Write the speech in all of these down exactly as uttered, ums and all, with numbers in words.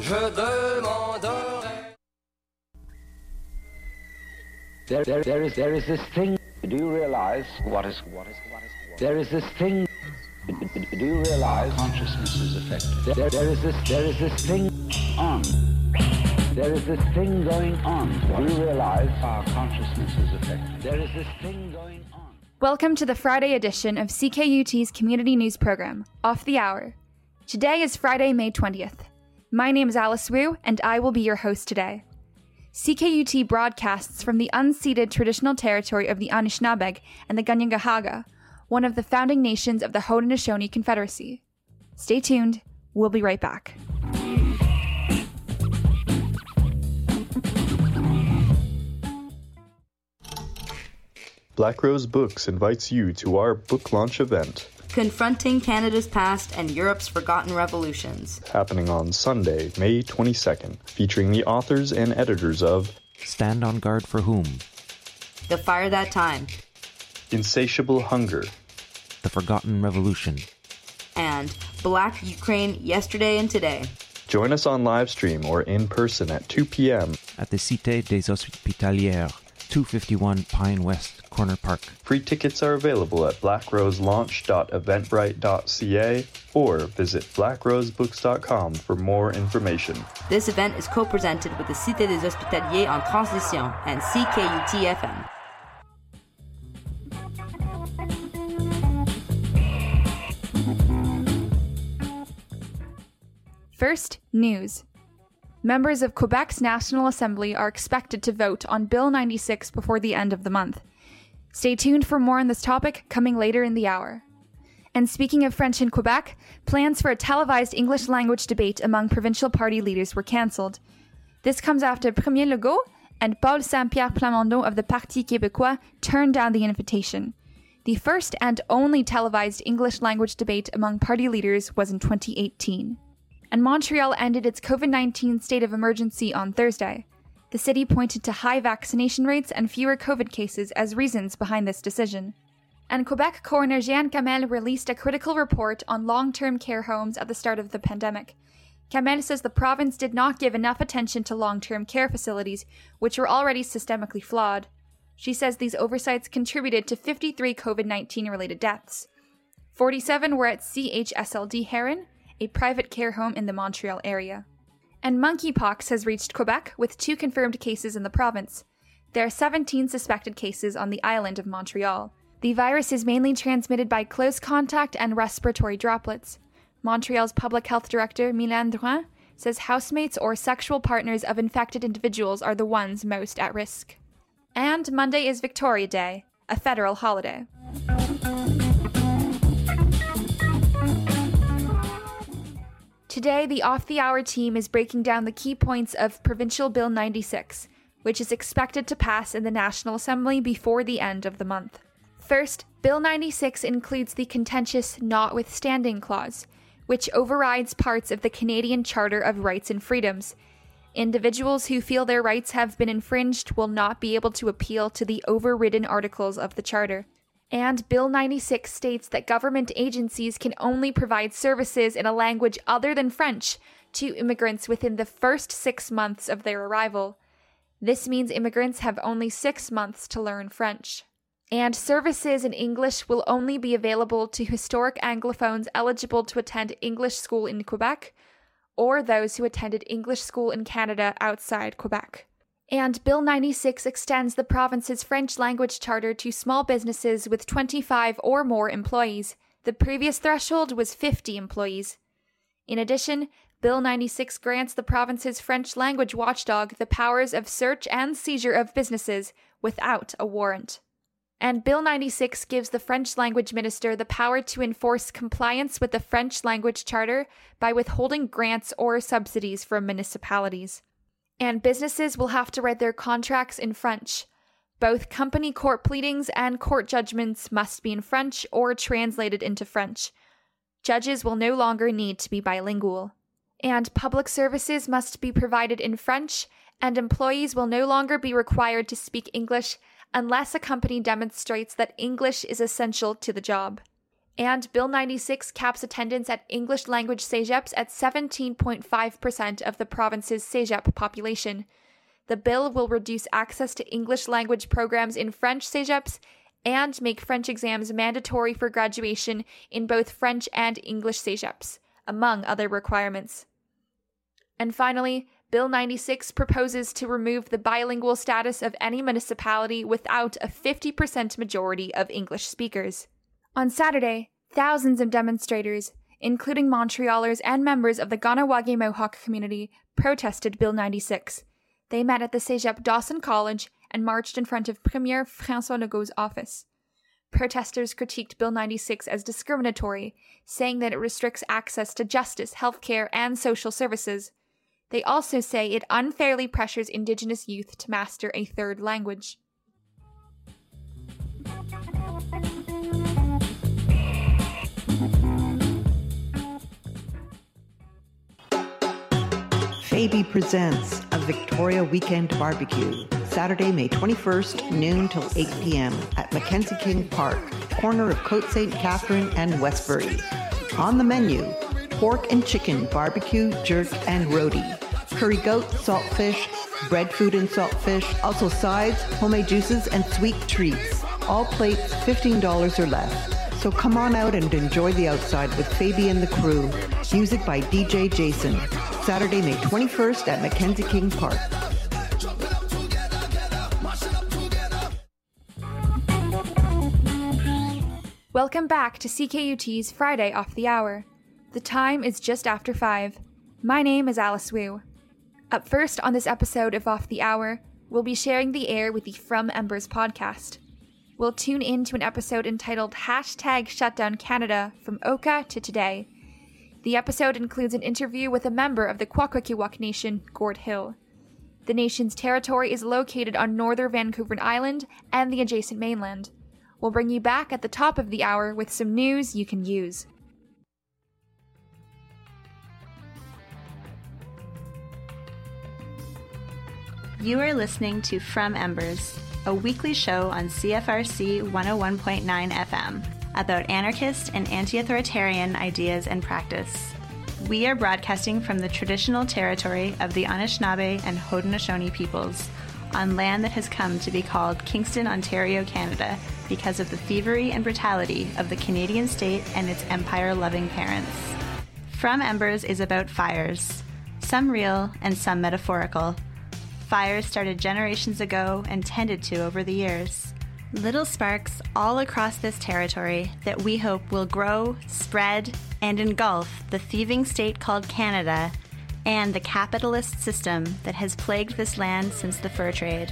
Je demanderai. There, there, there is, there is this thing. Do you realize what is, what is, what is? What? There is this thing. Do you realize consciousness is affected? There, there is this, there is this thing on. There is this thing going on. Do you realize our consciousness is affected? There is this thing going on. Welcome to the Friday edition of C K U T's community news program, Off the Hour. Today is Friday, May twentieth. My name is Alice Wu, and I will be your host today. C K U T broadcasts from the unceded traditional territory of the Anishinaabeg and the Kanien'kehá:ka, one of the founding nations of the Haudenosaunee Confederacy. Stay tuned, we'll be right back. Black Rose Books invites you to our book launch event, Confronting Canada's Past and Europe's Forgotten Revolutions, happening on Sunday, May twenty-second, featuring the authors and editors of Stand on Guard for Whom? The Fire That Time, Insatiable Hunger, The Forgotten Revolution, and Black Ukraine Yesterday and Today. Join us on live stream or in person at two p.m. at the Cité des Hospitalières, two fifty-one Pine West, Corner Park. Free tickets are available at black rose launch dot eventbrite dot c a or visit black rose books dot com for more information. This event is co-presented with the Cité des Hospitaliers en Transition and C K U T F M. First, news. Members of Quebec's National Assembly are expected to vote on Bill ninety-six before the end of the month. Stay tuned for more on this topic coming later in the hour. And speaking of French in Quebec, plans for a televised English language debate among provincial party leaders were cancelled. This comes after Premier Legault and Paul Saint-Pierre Plamondon of the Parti Québécois turned down the invitation. The first and only televised English language debate among party leaders was in twenty eighteen. And Montreal ended its covid nineteen state of emergency on Thursday. The city pointed to high vaccination rates and fewer COVID cases as reasons behind this decision. And Quebec coroner Jeanne Kamel released a critical report on long-term care homes at the start of the pandemic. Kamel says the province did not give enough attention to long-term care facilities, which were already systemically flawed. She says these oversights contributed to fifty-three covid nineteen related deaths. forty-seven were at C H S L D Heron, a private care home in the Montreal area. And monkeypox has reached Quebec with two confirmed cases in the province. There are seventeen suspected cases on the island of Montreal. The virus is mainly transmitted by close contact and respiratory droplets. Montreal's public health director, Mylène Drouin, says housemates or sexual partners of infected individuals are the ones most at risk. And Monday is Victoria Day, a federal holiday. Today, the Off the Hour team is breaking down the key points of Provincial Bill ninety-six, which is expected to pass in the National Assembly before the end of the month. First, Bill ninety-six includes the contentious Notwithstanding Clause, which overrides parts of the Canadian Charter of Rights and Freedoms. Individuals who feel their rights have been infringed will not be able to appeal to the overridden articles of the Charter. And Bill ninety-six states that government agencies can only provide services in a language other than French to immigrants within the first six months of their arrival. This means immigrants have only six months to learn French. And services in English will only be available to historic Anglophones eligible to attend English school in Quebec, or those who attended English school in Canada outside Quebec. And Bill ninety-six extends the province's French language charter to small businesses with twenty-five or more employees. The previous threshold was fifty employees. In addition, Bill ninety-six grants the province's French language watchdog the powers of search and seizure of businesses without a warrant. And Bill ninety-six gives the French language minister the power to enforce compliance with the French language charter by withholding grants or subsidies from municipalities. And businesses will have to write their contracts in French. Both company court pleadings and court judgments must be in French or translated into French. Judges will no longer need to be bilingual. And public services must be provided in French, and employees will no longer be required to speak English unless a company demonstrates that English is essential to the job. And Bill ninety-six caps attendance at English language cégeps at seventeen point five percent of the province's cégep population. The bill will reduce access to English language programs in French cégeps and make French exams mandatory for graduation in both French and English cégeps, among other requirements. And finally, Bill ninety-six proposes to remove the bilingual status of any municipality without a fifty percent majority of English speakers. On Saturday, thousands of demonstrators, including Montrealers and members of the Kahnawake Mohawk community, protested Bill ninety-six. They met at the Cégep Dawson College and marched in front of Premier François Legault's office. Protesters critiqued Bill ninety-six as discriminatory, saying that it restricts access to justice, healthcare, and social services. They also say it unfairly pressures Indigenous youth to master a third language. Fabi presents a Victoria Weekend Barbecue, Saturday, May twenty-first, noon till eight p.m. at Mackenzie King Park, corner of Côte Saint Catherine and Westbury. On the menu, pork and chicken, barbecue, jerk, and roti. Curry goat, saltfish, bread food and saltfish, also sides, homemade juices, and sweet treats. All plates fifteen dollars or less. So come on out and enjoy the outside with Fabi and the crew. Music by D J Jason. Saturday, May twenty-first at Mackenzie King Park. Welcome back to C K U T's Friday Off the Hour. The time is just after five. My name is Alice Wu. Up first on this episode of Off the Hour, we'll be sharing the air with the From Embers podcast. We'll tune in to an episode entitled Hashtag Shutdown Canada From Oka to Today. The episode includes an interview with a member of the Kwakwaka'wakw Nation, Gord Hill. The nation's territory is located on northern Vancouver Island and the adjacent mainland. We'll bring you back at the top of the hour with some news you can use. You are listening to From Embers, a weekly show on C F R C one oh one point nine F M about anarchist and anti-authoritarian ideas and practice. We are broadcasting from the traditional territory of the Anishinaabe and Haudenosaunee peoples on land that has come to be called Kingston, Ontario, Canada because of the thievery and brutality of the Canadian state and its empire-loving parents. From Embers is about fires, some real and some metaphorical. Fires started generations ago and tended to over the years. Little sparks all across this territory that we hope will grow, spread, and engulf the thieving state called Canada and the capitalist system that has plagued this land since the fur trade.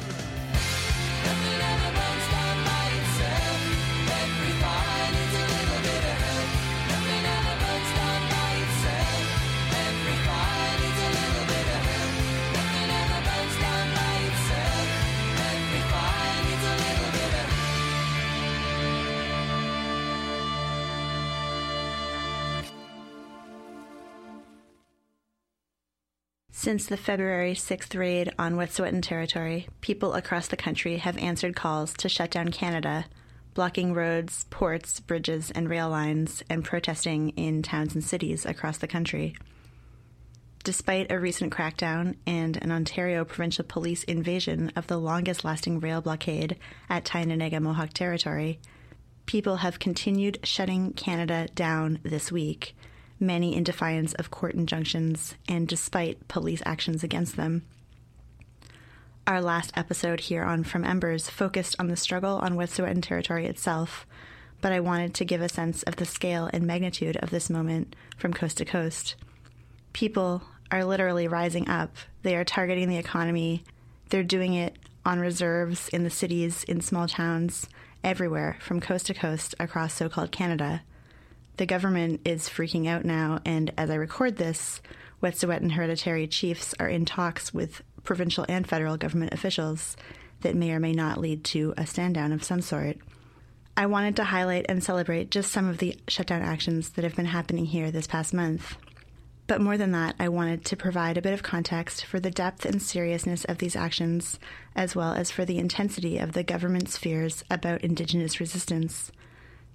Since the February sixth raid on Wet'suwet'en territory, people across the country have answered calls to shut down Canada, blocking roads, ports, bridges, and rail lines, and protesting in towns and cities across the country. Despite a recent crackdown and an Ontario provincial police invasion of the longest-lasting rail blockade at Tyendinaga Mohawk territory, people have continued shutting Canada down this week, many in defiance of court injunctions and despite police actions against them. Our last episode here on From Embers focused on the struggle on Wet'suwet'en territory itself, but I wanted to give a sense of the scale and magnitude of this moment from coast to coast. People are literally rising up. They are targeting the economy. They're doing it on reserves in the cities, in small towns, everywhere from coast to coast across so-called Canada. The government is freaking out now, and as I record this, Wet'suwet'en hereditary chiefs are in talks with provincial and federal government officials that may or may not lead to a stand-down of some sort. I wanted to highlight and celebrate just some of the shutdown actions that have been happening here this past month. But more than that, I wanted to provide a bit of context for the depth and seriousness of these actions, as well as for the intensity of the government's fears about Indigenous resistance.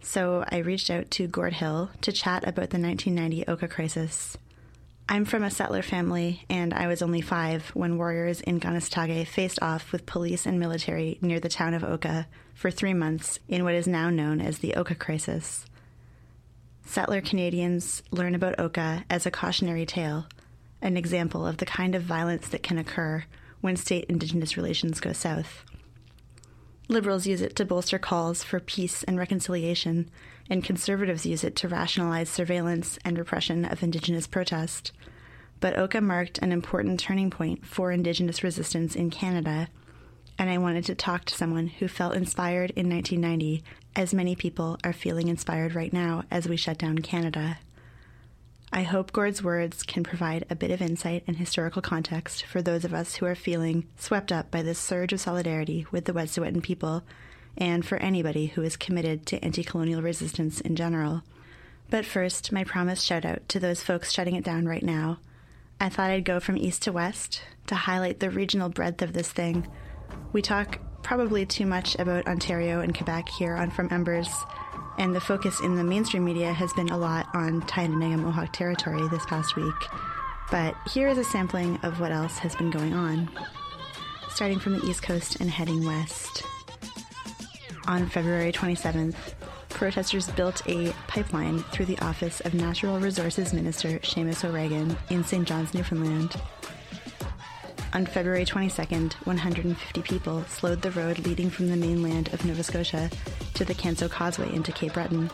So I reached out to Gord Hill to chat about the nineteen ninety Oka crisis. I'm from a settler family, and I was only five when warriors in Kanesatake faced off with police and military near the town of Oka for three months in what is now known as the Oka crisis. Settler Canadians learn about Oka as a cautionary tale, an example of the kind of violence that can occur when state-Indigenous relations go south. Liberals use it to bolster calls for peace and reconciliation, and conservatives use it to rationalize surveillance and repression of Indigenous protest. But Oka marked an important turning point for Indigenous resistance in Canada, and I wanted to talk to someone who felt inspired in nineteen ninety, as many people are feeling inspired right now as we shut down Canada. I hope Gord's words can provide a bit of insight and historical context for those of us who are feeling swept up by this surge of solidarity with the Wet'suwet'en people, and for anybody who is committed to anti-colonial resistance in general. But first, my promised shout-out to those folks shutting it down right now. I thought I'd go from east to west to highlight the regional breadth of this thing. We talk probably too much about Ontario and Quebec here on From Embers, and the focus in the mainstream media has been a lot on Tyendinaga Mohawk territory this past week. But here is a sampling of what else has been going on. Starting from the East Coast and heading west. On February twenty-seventh, protesters built a pipeline through the office of Natural Resources Minister Seamus O'Regan in Saint John's, Newfoundland. On February twenty-second, one hundred fifty people slowed the road leading from the mainland of Nova Scotia to the Canso Causeway into Cape Breton.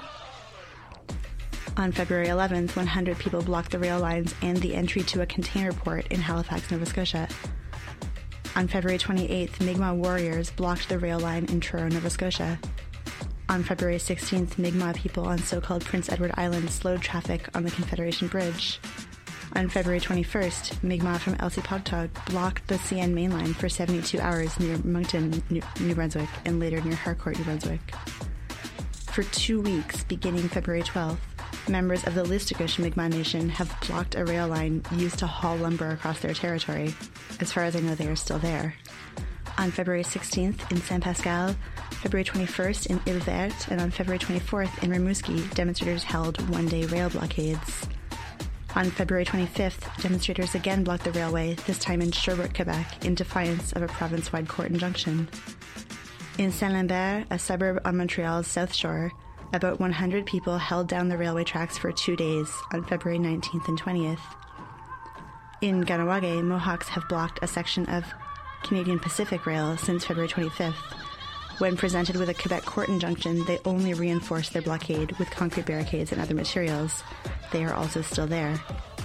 On February eleventh, one hundred people blocked the rail lines and the entry to a container port in Halifax, Nova Scotia. On February twenty-eighth, Mi'kmaq warriors blocked the rail line in Truro, Nova Scotia. On February sixteenth, Mi'kmaq people on so-called Prince Edward Island slowed traffic on the Confederation Bridge. On February twenty-first, Mi'kmaq from Elsipogtog blocked the C N mainline for seventy-two hours near Moncton, New, New Brunswick, and later near Harcourt, New Brunswick. For two weeks, beginning February twelfth, members of the Listugush Mi'kmaq Nation have blocked a rail line used to haul lumber across their territory. As far as I know, they are still there. On February sixteenth in Saint Pascal, February twenty-first in Ile Verte, and on February twenty-fourth in Rimouski, demonstrators held one-day rail blockades. On February twenty-fifth, demonstrators again blocked the railway, this time in Sherbrooke, Quebec, in defiance of a province-wide court injunction. In Saint-Lambert, a suburb on Montreal's South Shore, about one hundred people held down the railway tracks for two days on February nineteenth and twentieth. In Kahnawake, Mohawks have blocked a section of Canadian Pacific Rail since February twenty-fifth. When presented with a Quebec court injunction, they only reinforced their blockade with concrete barricades and other materials. They are also still there.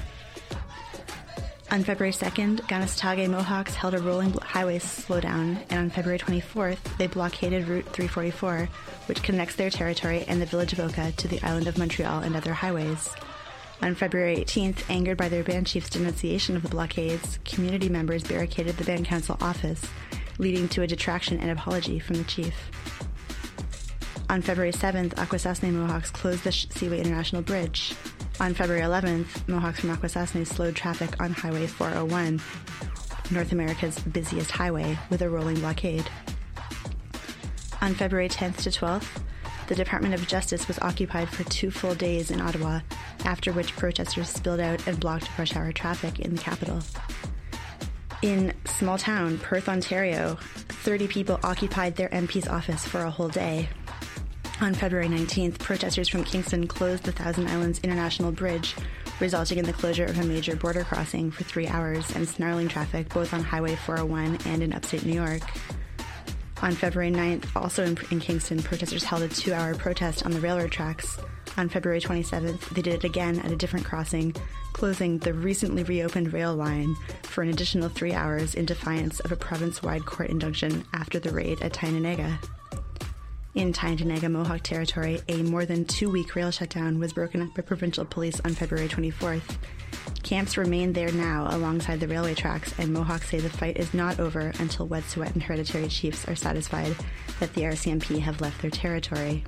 On February second, Kanesatake Mohawks held a rolling highway slowdown, and on February twenty-fourth, they blockaded Route three forty-four, which connects their territory and the village of Oka to the island of Montreal and other highways. On February eighteenth, angered by their band chief's denunciation of the blockades, community members barricaded the band council office, leading to a detraction and apology from the chief. On February seventh, Akwesasne Mohawks closed the Seaway International Bridge. On February eleventh, Mohawks from Akwesasne slowed traffic on Highway four oh one, North America's busiest highway, with a rolling blockade. On February tenth to twelfth, the Department of Justice was occupied for two full days in Ottawa, after which protesters spilled out and blocked rush hour traffic in the capital. In small town Perth, Ontario, thirty people occupied their M P's office for a whole day. On February nineteenth, protesters from Kingston closed the Thousand Islands International Bridge, resulting in the closure of a major border crossing for three hours and snarling traffic both on Highway four oh one and in upstate New York. On February ninth, also in, in Kingston, protesters held a two-hour protest on the railroad tracks. On February twenty-seventh, they did it again at a different crossing, closing the recently reopened rail line for an additional three hours in defiance of a province-wide court injunction after the raid at Tyendinaga. In Tyendinaga Mohawk territory, a more than two-week rail shutdown was broken up by provincial police on February twenty-fourth. Camps remain there now alongside the railway tracks, and Mohawks say the fight is not over until Wet'suwet'en hereditary chiefs are satisfied that the R C M P have left their territory.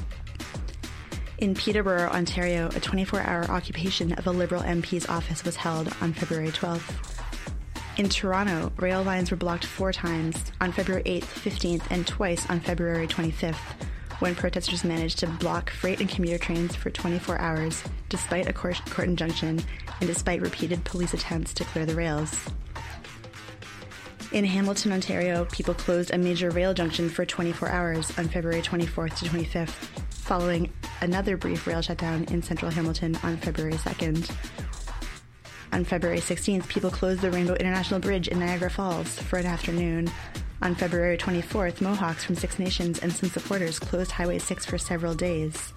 In Peterborough, Ontario, a twenty-four hour occupation of a Liberal M P's office was held on February twelfth. In Toronto, rail lines were blocked four times, on February eighth, fifteenth, and twice on February twenty-fifth, when protesters managed to block freight and commuter trains for twenty-four hours, despite a court, court injunction and despite repeated police attempts to clear the rails. In Hamilton, Ontario, people closed a major rail junction for twenty-four hours on February twenty-fourth to twenty-fifth, following another brief rail shutdown in central Hamilton on February second. On February sixteenth, people closed the Rainbow International Bridge in Niagara Falls for an afternoon. On February twenty-fourth, Mohawks from Six Nations and some supporters closed Highway six for several days.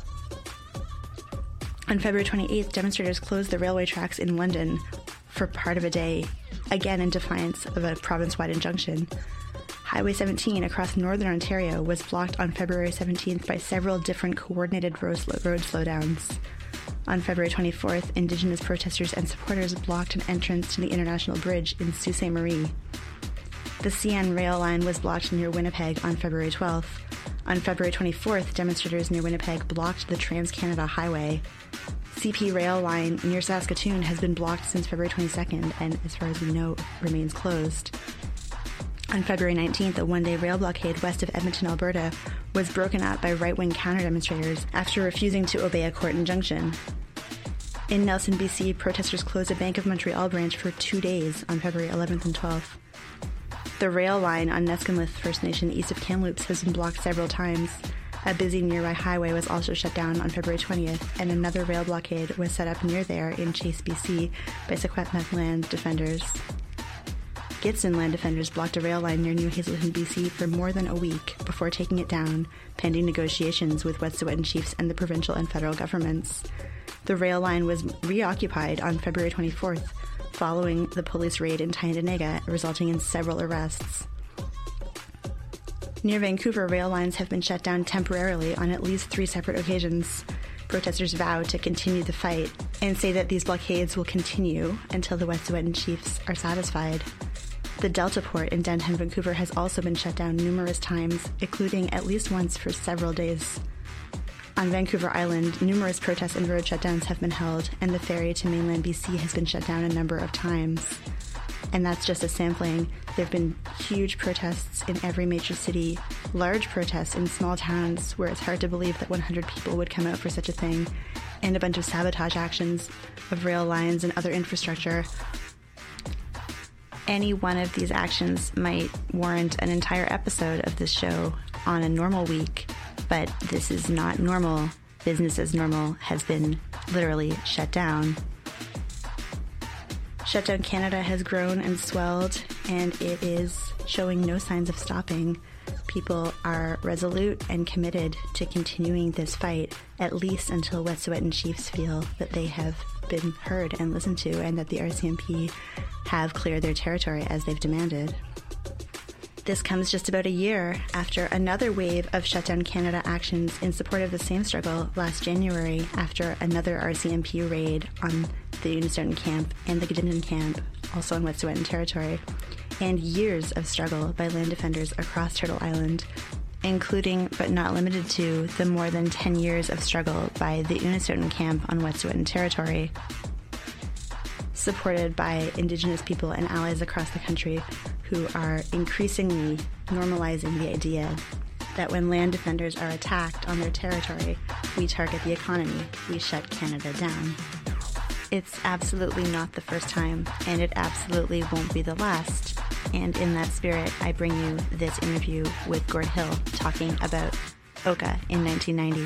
On February twenty-eighth, demonstrators closed the railway tracks in London for part of a day, again in defiance of a province-wide injunction. Highway seventeen across northern Ontario was blocked on February seventeenth by several different coordinated road, slow- road slowdowns. On February twenty-fourth, Indigenous protesters and supporters blocked an entrance to the International Bridge in Sault Ste. Marie. The C N rail line was blocked near Winnipeg on February twelfth. On February twenty-fourth, demonstrators near Winnipeg blocked the Trans-Canada Highway. C P rail line near Saskatoon has been blocked since February twenty-second and, as far as we know, remains closed. On February nineteenth, a one-day rail blockade west of Edmonton, Alberta, was broken up by right-wing counter-demonstrators after refusing to obey a court injunction. In Nelson, B C, protesters closed a Bank of Montreal branch for two days on February eleventh and twelfth. The rail line on Neskamouth First Nation east of Kamloops has been blocked several times. A busy nearby highway was also shut down on February twentieth, and another rail blockade was set up near there in Chase, B C by Secwepemc Land Defenders. Gitson Land Defenders blocked a rail line near New Hazelton, B C for more than a week before taking it down, pending negotiations with Wet'suwet'en chiefs and the provincial and federal governments. The rail line was reoccupied on February twenty-fourth, following the police raid in Tyendinaga, resulting in several arrests. Near Vancouver, rail lines have been shut down temporarily on at least three separate occasions. Protesters vow to continue the fight and say that these blockades will continue until the Wet'suwet'en chiefs are satisfied. The Delta Port in downtown Vancouver has also been shut down numerous times, including at least once for several days. On Vancouver Island, numerous protests and road shutdowns have been held, and the ferry to mainland B C has been shut down a number of times. And that's just a sampling. There have been huge protests in every major city, large protests in small towns where it's hard to believe that one hundred people would come out for such a thing, and a bunch of sabotage actions of rail lines and other infrastructure. Any one of these actions might warrant an entire episode of this show on a normal week, but this is not normal. Business as normal has been literally shut down. Shutdown Canada has grown and swelled, and it is showing no signs of stopping. People are resolute and committed to continuing this fight, at least until Wet'suwet'en chiefs feel that they have been heard and listened to, and that the R C M P have cleared their territory as they've demanded. This comes just about a year after another wave of Shutdown Canada actions in support of the same struggle last January, after another R C M P raid on the Unist'ot'en camp and the Gadinden camp, also on Wet'suwet'en territory, and years of struggle by land defenders across Turtle Island, including but not limited to the more than ten years of struggle by the Unist'ot'en camp on Wet'suwet'en territory, supported by Indigenous people and allies across the country who are increasingly normalizing the idea that when land defenders are attacked on their territory, we target the economy, we shut Canada down. It's absolutely not the first time, and it absolutely won't be the last. And in that spirit, I bring you this interview with Gord Hill talking about Oka in nineteen ninety.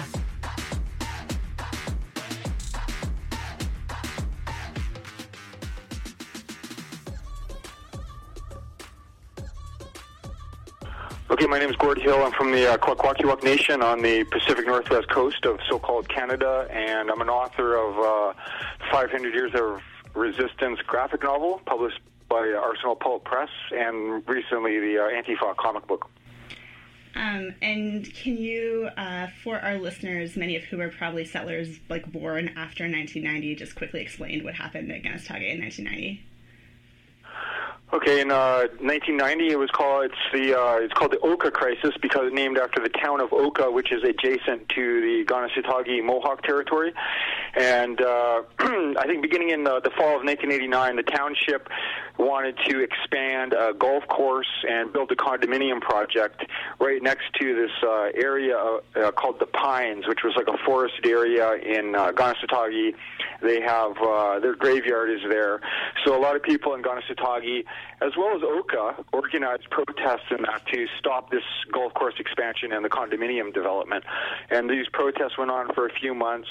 Okay, my name is Gord Hill. I'm from the uh, Kwakwaka'wakw Nation on the Pacific Northwest coast of so-called Canada, and I'm an author of uh, five hundred Years of Resistance graphic novel, published by uh, Arsenal Pulp Press, and recently the uh, Antifa comic book. Um, and can you, uh, for our listeners, many of whom are probably settlers like born after nineteen ninety, just quickly explain what happened at Kanesatake in nineteen ninety? Okay, in uh, nineteen ninety, it was called it's the uh, it's called the Oka Crisis because it's named after the town of Oka, which is adjacent to the Kanesatake Mohawk territory, And uh, I think beginning in the, the fall of nineteen eighty-nine, the township wanted to expand a golf course and build a condominium project right next to this uh, area uh, called the Pines, which was like a forested area in uh, Kanesatake. They have uh, their graveyard is there. So a lot of people in Kanesatake, as well as Oka, organized protests in that to stop this golf course expansion and the condominium development. And these protests went on for a few months.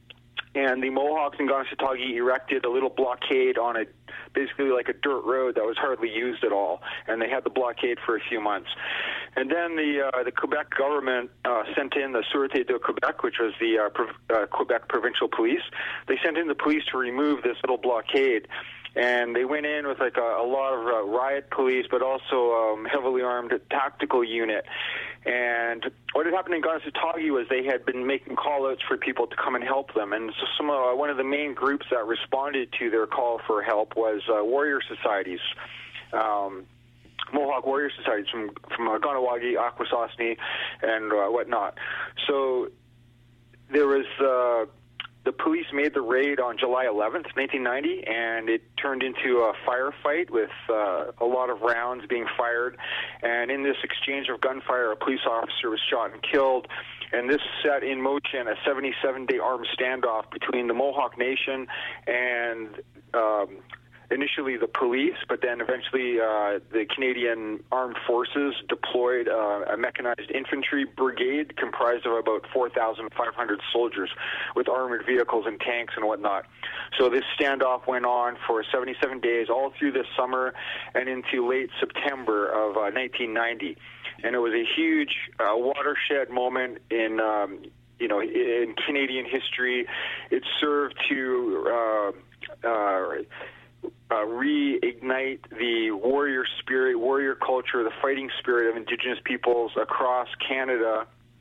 And the Mohawks in Kanesatake erected a little blockade on a basically like a dirt road that was hardly used at all, and they had the blockade for a few months. And then the uh, the Quebec government uh, sent in the Sûreté de Québec, which was the uh, Pro- uh, Quebec provincial police. They sent in the police to remove this little blockade. And they went in with like a, a lot of uh, riot police, but also um, heavily armed tactical unit. And what had happened in Kanesatake was they had been making call-outs for people to come and help them. And so some uh, one of the main groups that responded to their call for help was uh, warrior societies, um, Mohawk warrior societies from from uh, Kahnawake, Akwesasne, and uh, whatnot. So there was. Uh, The police made the raid on July eleventh, nineteen ninety, and it turned into a firefight with uh, a lot of rounds being fired. And in this exchange of gunfire, a police officer was shot and killed. And this set in motion a seventy-seven day armed standoff between the Mohawk Nation and um, initially the police, but then eventually uh, the Canadian Armed Forces deployed uh, a mechanized infantry brigade comprised of about four thousand five hundred soldiers with armored vehicles and tanks and whatnot. So this standoff went on for seventy-seven days, all through this summer and into late September of uh, nineteen ninety. And it was a huge uh, watershed moment in, um, you know, in Canadian history. It served to uh, uh, Uh, reignite the warrior spirit, warrior culture, the fighting spirit of Indigenous peoples across Canada.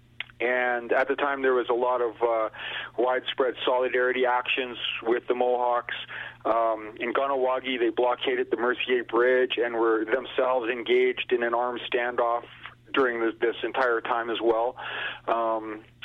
And at the time, there was a lot of uh, widespread solidarity actions with the Mohawks. Um, in Kahnawake, they blockaded the Mercier Bridge and were themselves engaged in an armed standoff during this, this entire time as well. Um,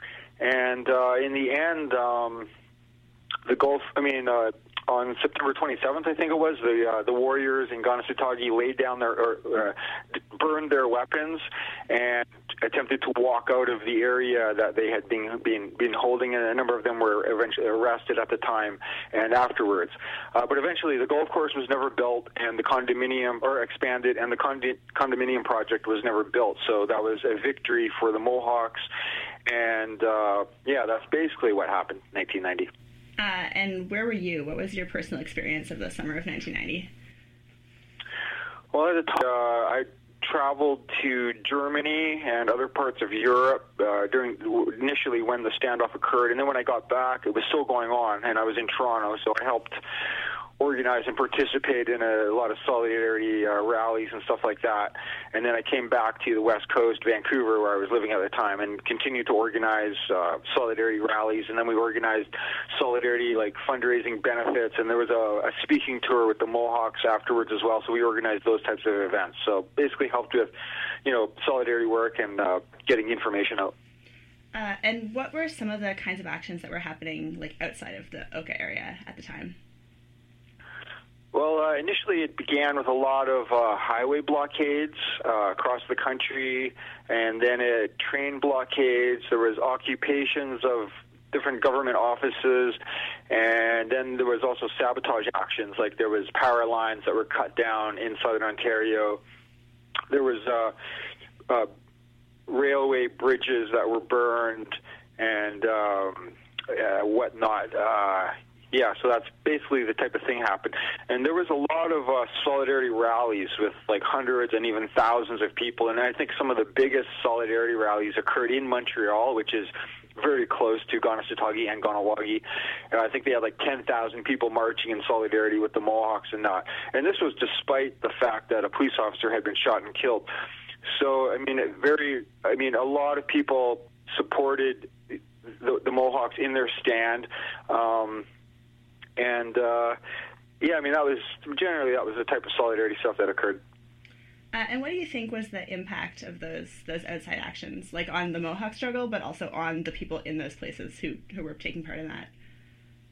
and uh, in the end, um, the Gulf, I mean, uh, on September twenty-seventh, I think it was, the uh, the warriors in Kanesatake laid down their, or uh, burned their weapons and attempted to walk out of the area that they had been been, been holding, and a number of them were eventually arrested at the time and afterwards. Uh, but eventually, the golf course was never built, and the condominium, or expanded, and the condi- condominium project was never built. So that was a victory for the Mohawks, and uh, yeah, that's basically what happened in nineteen ninety. Uh, and where were you? What was your personal experience of the summer of nineteen ninety? Well, at the time, uh, I traveled to Germany and other parts of Europe uh, during initially when the standoff occurred, and then when I got back, it was still going on, and I was in Toronto, so I helped organize and participate in a, a lot of solidarity uh, rallies and stuff like that. And then I came back to the West Coast, Vancouver, where I was living at the time, and continued to organize uh, solidarity rallies. And then we organized solidarity, like fundraising benefits, and there was a, a speaking tour with the Mohawks afterwards as well. So we organized those types of events. So basically helped with, you know, solidarity work and uh, getting information out. Uh, and what were some of the kinds of actions that were happening, like outside of the Oka area at the time? Well, uh, initially it began with a lot of uh, highway blockades uh, across the country, and then uh, train blockades. There was occupations of different government offices, and then there was also sabotage actions, like there was power lines that were cut down in southern Ontario. There was uh, uh, railway bridges that were burned and um, uh, whatnot. Uh, Yeah, so that's basically the type of thing happened. And there was a lot of uh, solidarity rallies with like hundreds and even thousands of people. And I think some of the biggest solidarity rallies occurred in Montreal, which is very close to Kanesatake and Kahnawake. Uh, I think they had like ten thousand people marching in solidarity with the Mohawks and not. And this was despite the fact that a police officer had been shot and killed. So, I mean, it very, I mean, a lot of people supported the, the Mohawks in their stand. Um, And, uh, yeah, I mean, that was, generally, that was the type of solidarity stuff that occurred. Uh, and what do you think was the impact of those those outside actions, like on the Mohawk struggle, but also on the people in those places who, who were taking part in that?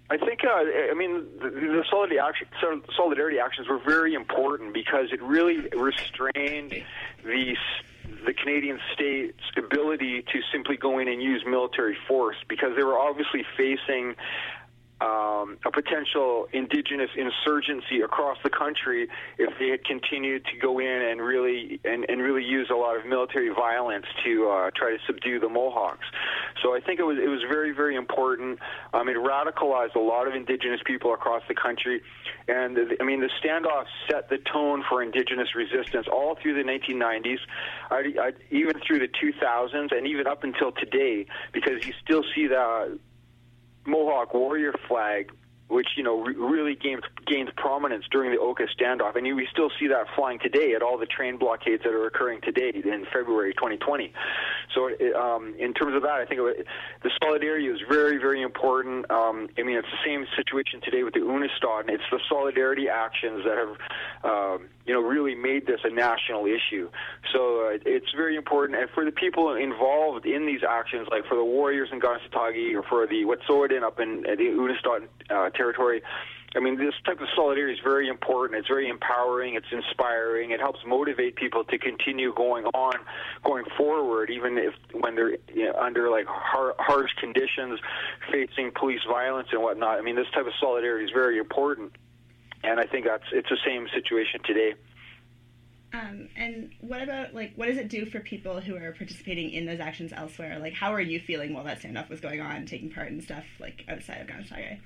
I think, uh, I mean, the, the solidarity, action, solidarity actions were very important because it really restrained the the Canadian state's ability to simply go in and use military force, because they were obviously facing Um, a potential indigenous insurgency across the country if they had continued to go in and really and, and really use a lot of military violence to uh, try to subdue the Mohawks. So I think it was it was very, very important. Um, it radicalized a lot of indigenous people across the country, and I mean the standoff set the tone for indigenous resistance all through the nineteen nineties, I, I, even through the two thousands, and even up until today, because you still see that Mohawk warrior flag, which, you know, re- really gained, gained prominence during the Oka standoff. And you, we still see that flying today at all the train blockades that are occurring today in February twenty twenty. So it, um, in terms of that, I think it, the solidarity is very, very important. Um, I mean, it's the same situation today with the Unistoten. It's the solidarity actions that have, um, you know, really made this a national issue. So uh, it's very important. And for the people involved in these actions, like for the warriors in Kanesatake or for the Wet'suwet'en up in uh, the Unistoten uh, territory, I mean, this type of solidarity is very important. It's very empowering. It's inspiring. It helps motivate people to continue going on, going forward, even if when they're, you know, under like har- harsh conditions, facing police violence and whatnot. I mean, this type of solidarity is very important, and I think that's it's the same situation today. Um, and what about, like, what does it do for people who are participating in those actions elsewhere? Like, how are you feeling while that standoff was going on, taking part in stuff like outside of Kanesatake?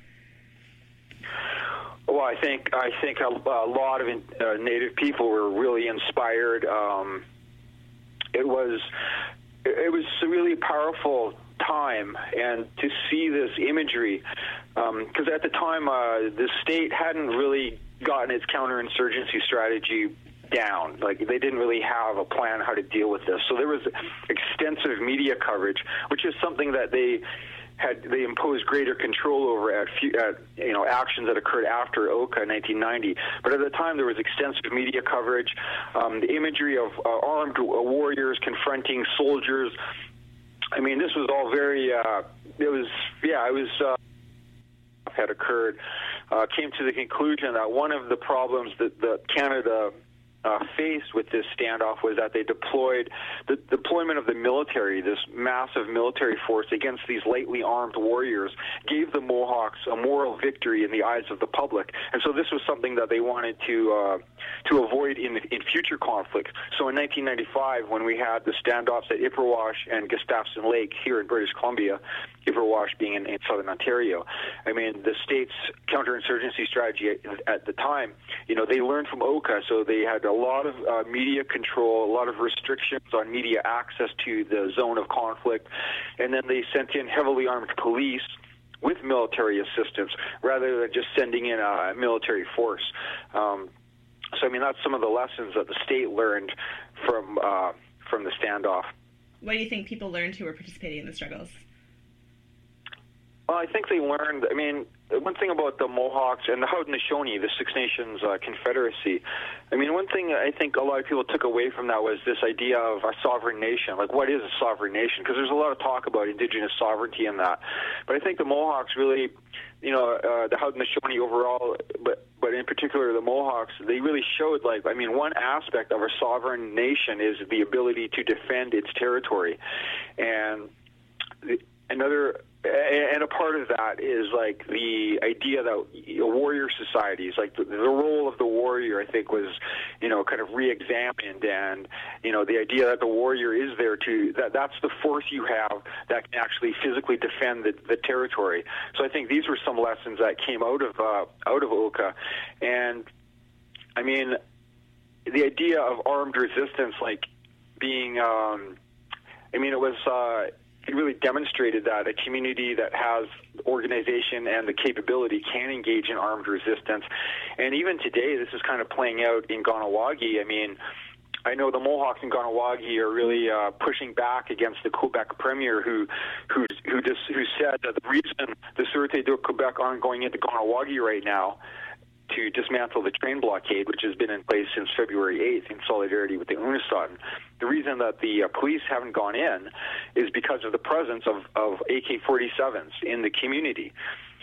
Well, I think I think a, a lot of uh, Native people were really inspired. Um, it was it was a really powerful time, and to see this imagery, because um, at the time uh, the state hadn't really gotten its counterinsurgency strategy down. Like, they didn't really have a plan how to deal with this. So there was extensive media coverage, which is something that they had they imposed greater control over at, few, at you know actions that occurred after Oka in nineteen ninety. But at the time, there was extensive media coverage, um, the imagery of uh, armed warriors confronting soldiers. I mean, this was all very. Uh, it was yeah, it was. Uh, had occurred, uh, came to the conclusion that one of the problems that, that Canada Uh, faced with this standoff was that they deployed the deployment of the military, this massive military force against these lightly armed warriors, gave the Mohawks a moral victory in the eyes of the public. And so this was something that they wanted to uh, to avoid in in future conflicts. So in nineteen ninety-five, when we had the standoffs at Ipperwash and Gustafson Lake here in British Columbia, Ipperwash being in, in southern Ontario, I mean, the state's counterinsurgency strategy at, at the time, you know, they learned from Oka, so they had a lot of uh, media control, a lot of restrictions on media access to the zone of conflict, and then they sent in heavily armed police with military assistance rather than just sending in a military force. Um, so, I mean, that's some of the lessons that the state learned from uh, from the standoff. What do you think people learned who were participating in the struggles? Well, I think they learned, I mean, one thing about the Mohawks and the Haudenosaunee, the Six Nations uh, Confederacy, I mean, one thing I think a lot of people took away from that was this idea of a sovereign nation. Like, what is a sovereign nation? Because there's a lot of talk about indigenous sovereignty in that. But I think the Mohawks really, you know, uh, the Haudenosaunee overall, but but in particular the Mohawks, they really showed, like, I mean, one aspect of a sovereign nation is the ability to defend its territory. And another... And a part of that is, like, the idea that you know, warrior societies, like the, the role of the warrior, I think, was, you know, kind of re-examined. And, you know, the idea that the warrior is there to, that that's the force you have that can actually physically defend the, the territory. So I think these were some lessons that came out of, uh, out of Oka. And, I mean, the idea of armed resistance, like, being, um, I mean, it was... Uh, It really demonstrated that a community that has organization and the capability can engage in armed resistance. And even today, this is kind of playing out in Kahnawake. I mean, I know the Mohawks in Kahnawake are really uh, pushing back against the Quebec premier who who who, just, who said that the reason the Sûreté de Quebec aren't going into Kahnawake right now to dismantle the train blockade, which has been in place since February eighth in solidarity with the Unistoten. The reason that the uh, police haven't gone in is because of the presence of, of A K forty-sevens in the community.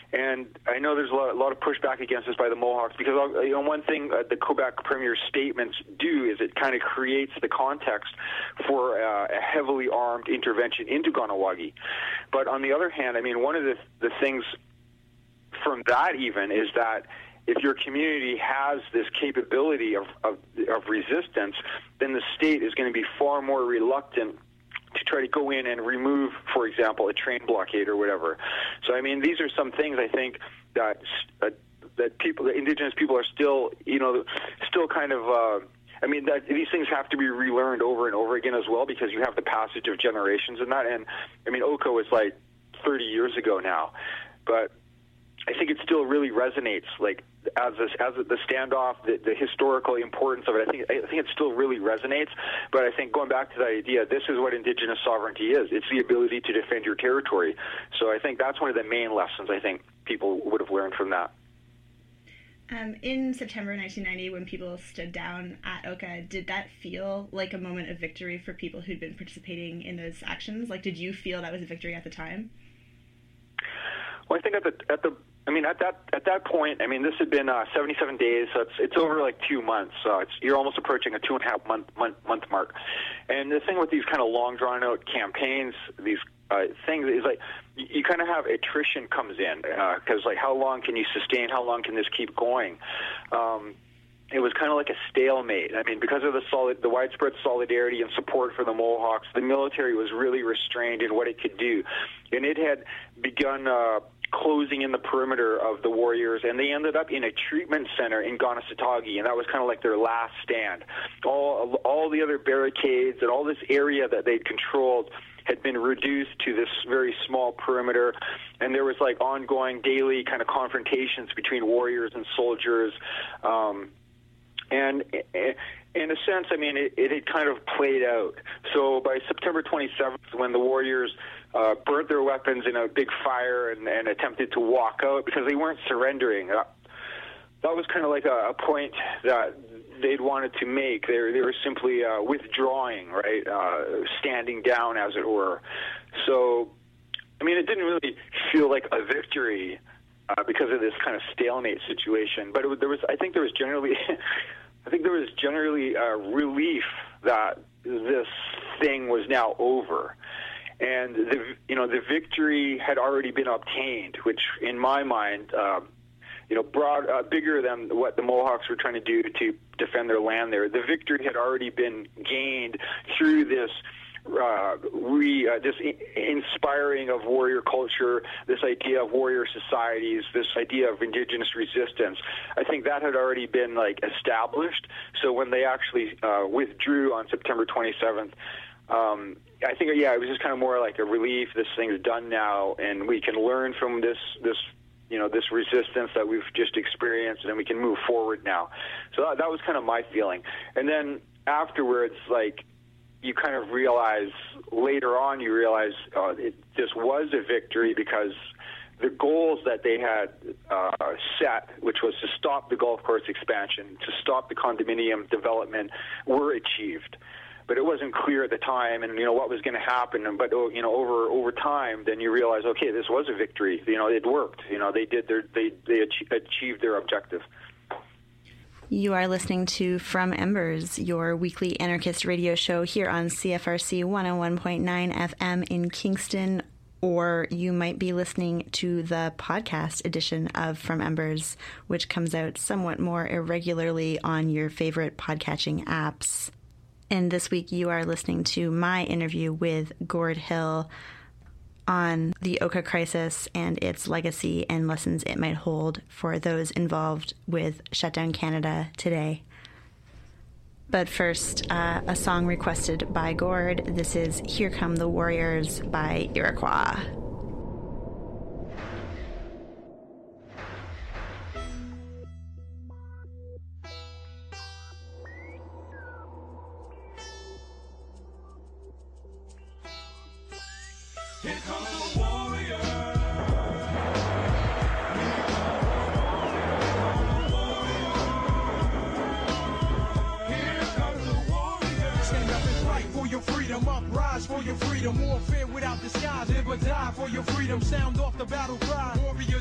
And I know there's a lot, a lot of pushback against this by the Mohawks because, you know, one thing uh, the Quebec Premier's statements do is it kind of creates the context for uh, a heavily armed intervention into Kahnawake. But on the other hand, I mean, one of the, the things from that even is that if your community has this capability of, of, of resistance, then the state is going to be far more reluctant to try to go in and remove, for example, a train blockade or whatever. So, I mean, these are some things I think that uh, that people, the Indigenous people, are still, you know, still kind of. Uh, I mean, that these things have to be relearned over and over again as well because you have the passage of generations in that. And I mean, Oka was like thirty years ago now, but I think it still really resonates, like as this, as the standoff, the, the historical importance of it. I think I think it still really resonates. But I think going back to that idea, this is what Indigenous sovereignty is. It's the ability to defend your territory. So I think that's one of the main lessons I think people would have learned from that. Um, in September nineteen ninety, when people stood down at Oka, did that feel like a moment of victory for people who'd been participating in those actions? Like, did you feel that was a victory at the time? Well, I think at the at the I mean at that at that point, I mean this had been uh, seventy-seven days, so it's it's over like two months. So it's you're almost approaching a two and a half month month month mark. And the thing with these kind of long drawn out campaigns, these uh, things is like you, you kind of have attrition comes in because uh, like how long can you sustain? How long can this keep going? Um, It was kind of like a stalemate. I mean, because of the solid, the widespread solidarity and support for the Mohawks, the military was really restrained in what it could do, and it had begun uh, closing in the perimeter of the warriors, and they ended up in a treatment center in Kanesatake, and that was kind of like their last stand. All all the other barricades and all this area that they'd controlled had been reduced to this very small perimeter, and there was like ongoing daily kind of confrontations between warriors and soldiers. Um, And in a sense, I mean, it, it had kind of played out. So by September twenty-seventh, when the warriors uh, burnt their weapons in a big fire and, and attempted to walk out because they weren't surrendering, uh, that was kind of like a, a point that they'd wanted to make. They were, they were simply uh, withdrawing, right, uh, standing down, as it were. So, I mean, it didn't really feel like a victory Uh, because of this kind of stalemate situation, but it was, there was, I think there was generally, I think there was generally uh, relief that this thing was now over, and the, you know, the victory had already been obtained, which, in my mind, uh, you know, broad, uh, bigger than what the Mohawks were trying to do to defend their land there. The victory had already been gained through this. Uh, re, uh, this I- inspiring of warrior culture, this idea of warrior societies, this idea of Indigenous resistance. I think that had already been like established. So when they actually uh, withdrew on September twenty-seventh, um, I think yeah, it was just kind of more like a relief. This thing's done now, and we can learn from this this you know this resistance that we've just experienced, and we can move forward now. So that, that was kind of my feeling. And then afterwards, like. You kind of realize later on, you realize uh, it, this was a victory because the goals that they had uh, set, which was to stop the golf course expansion, to stop the condominium development, were achieved. But it wasn't clear at the time, and you know what was going to happen. But you know, over over time, then you realize, okay, this was a victory. You know, it worked. You know, they did their they they achieved their objective. You are listening to From Embers, your weekly anarchist radio show here on C F R C one oh one point nine F M in Kingston, or you might be listening to the podcast edition of From Embers, which comes out somewhat more irregularly on your favorite podcatching apps. And this week you are listening to my interview with Gord Hill on the Oka crisis and its legacy and lessons it might hold for those involved with Shutdown Canada today. But first, uh, a song requested by Gord. This is Here Come the Warriors by Iroquois. Here comes the warrior. Here comes the warrior. Stand up and fight for your freedom. Uprise for your freedom. Warfare without disguise. Live or die for your freedom. Sound off the battle cry. Warriors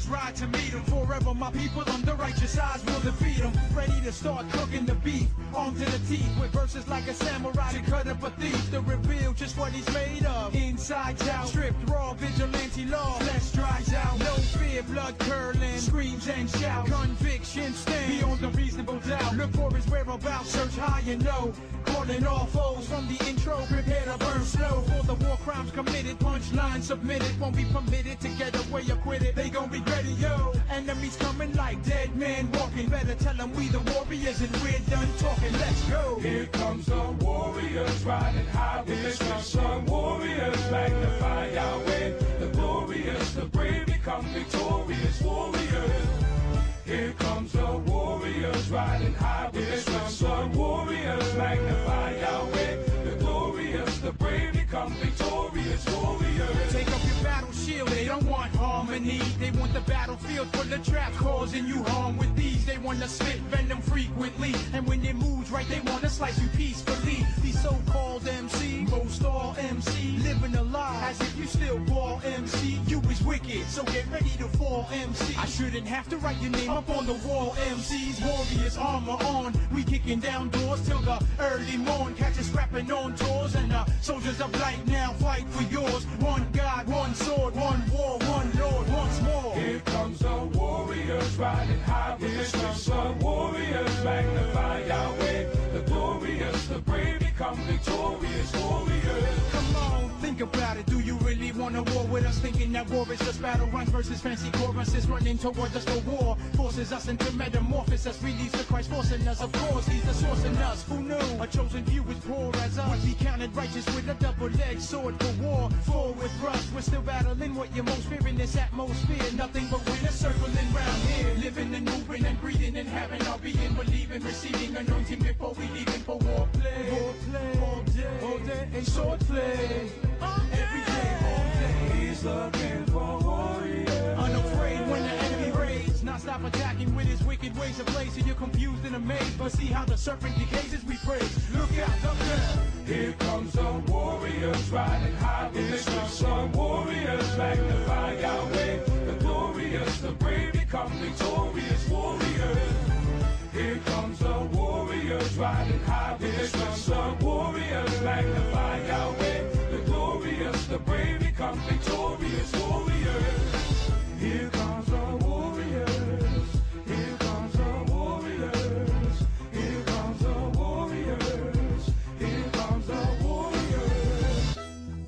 warriors ride to meet them. Forever my people on the righteous eyes will defeat them. Ready to start cooking the beef, armed to the teeth with verses like a samurai to cut up a thief. To reveal just what he's made of. Inside out, stripped raw, vigilante law. Flesh dries out, no fear, blood curling, screams and shouts. Conviction stands beyond a reasonable doubt. Look for his whereabouts, search high and low. Calling all foes from the intro, prepare to burn slow. For the war crimes committed, punchline submitted. Won't be permitted to get away acquitted. They gon' be ready, yo. Enemies coming like dead men walking. Better tell them we the warriors and we're done talking. Let's go. Here comes the warriors riding high with the sun. Warriors magnify Yahweh. The glorious, the brave become victorious. Warriors. Here comes the warriors riding high with the sun. Warriors magnify Yahweh. The glorious, the brave become victorious. Warriors. Take up your battle shield. They don't want harmony. They want the battlefield full of traps causing you harm with these. They want to spit venom frequently. And when it moves right, they want to slice you peacefully. These so-called M Cs, most all M C, living a lie as if you still ball M C. You is wicked, so get ready to fall M C. I shouldn't have to write your name up on the wall. M Cs, warriors, armor on. We kicking down doors till the early morn. Catch us rapping on tours and the soldiers of light now fight for yours. One God, one sword, one war, one Lord, once more. Here comes the warriors riding high with the sun. Warriors magnify Yahweh. The glorious, the brave become victorious. Warriors. Come on, think about it. Do you really want a war with us? Thinking that war is just battle runs versus fancy choruses running toward us. The war forces us into metamorphosis as we lead to Christ forcing us. Of course, he's the source in us. Who knew a chosen few is poor as us? Would be counted righteous with a double-edged sword for war. Forward thrust, we're still battling what you're most fear in this atmosphere. Nothing but winter circling round here. Living and moving and breathing and having our being, believing, receiving anointing before we leaving for war play. War play, all day, all day, and sword play. Every day, all day. He's looking for warriors. Unafraid when the enemy raids, not stop attacking with his wicked ways of play. So you're confused and amazed, but see how the serpent decays as we praise. Look out, look out. Here comes the warriors riding high with the sun. Warriors magnify Yahweh. The glorious, the brave become victorious. Warriors. Here comes the warriors riding high with the sun. Warriors magnify Yahweh. The glorious, the brave become victorious. Warriors. Here comes the warriors. Here comes the warriors. Here comes the warriors. Here comes the warriors.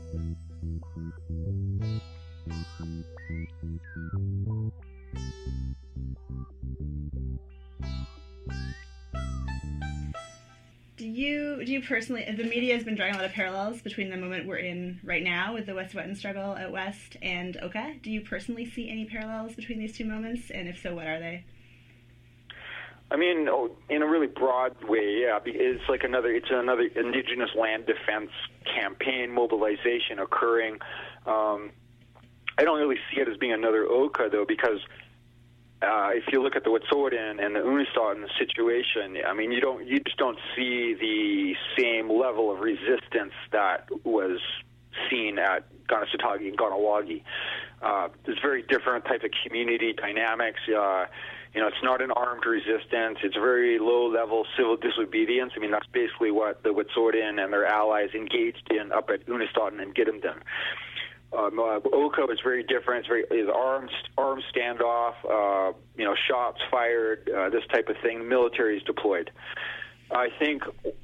Do you do you personally? The media has been drawing a lot of parallels between the moment we're in right now with the Wet'suwet'en struggle out west and Oka. Do you personally see any parallels between these two moments? And if so, what are they? I mean, in a really broad way, yeah. It's like another, it's another indigenous land defense campaign mobilization occurring. Um, I don't really see it as being another Oka though, because uh, if you look at the Wet'suwet'en and the Unistoten situation, I mean, you don't, you just don't see the same level of resistance that was seen at Kanesatake and Kahnawake. Uh, there's very different type of community dynamics. Uh, You know, it's not an armed resistance. It's very low-level civil disobedience. I mean, that's basically what the Wet'suwet'en and their allies engaged in up at Unistoten and Gidimt'en. Um, uh, Oka is very different. It's very is armed, armed standoff. Uh, you know, shots fired, uh, this type of thing. The military is deployed. I think.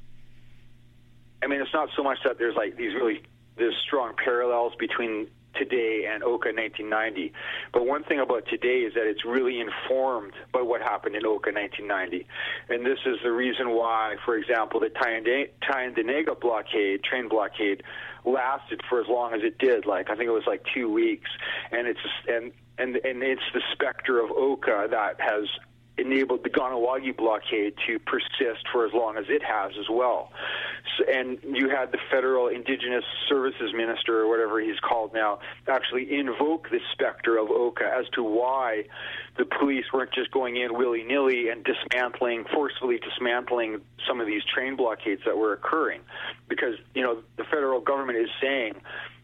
I mean, it's not so much that there's like these really there's strong parallels between today and Oka nineteen ninety. But one thing about today is that it's really informed by what happened in Oka nineteen ninety. And this is the reason why, for example, the Tyendinaga blockade, train blockade, lasted for as long as it did. Like, I think it was like two weeks. And it's and and, and it's the specter of Oka that has enabled the Kahnawake blockade to persist for as long as it has as well. So, and you had the federal Indigenous Services Minister, or whatever he's called now, actually invoke the specter of Oka as to why the police weren't just going in willy-nilly and dismantling, forcefully dismantling some of these train blockades that were occurring. Because, you know, the federal government is saying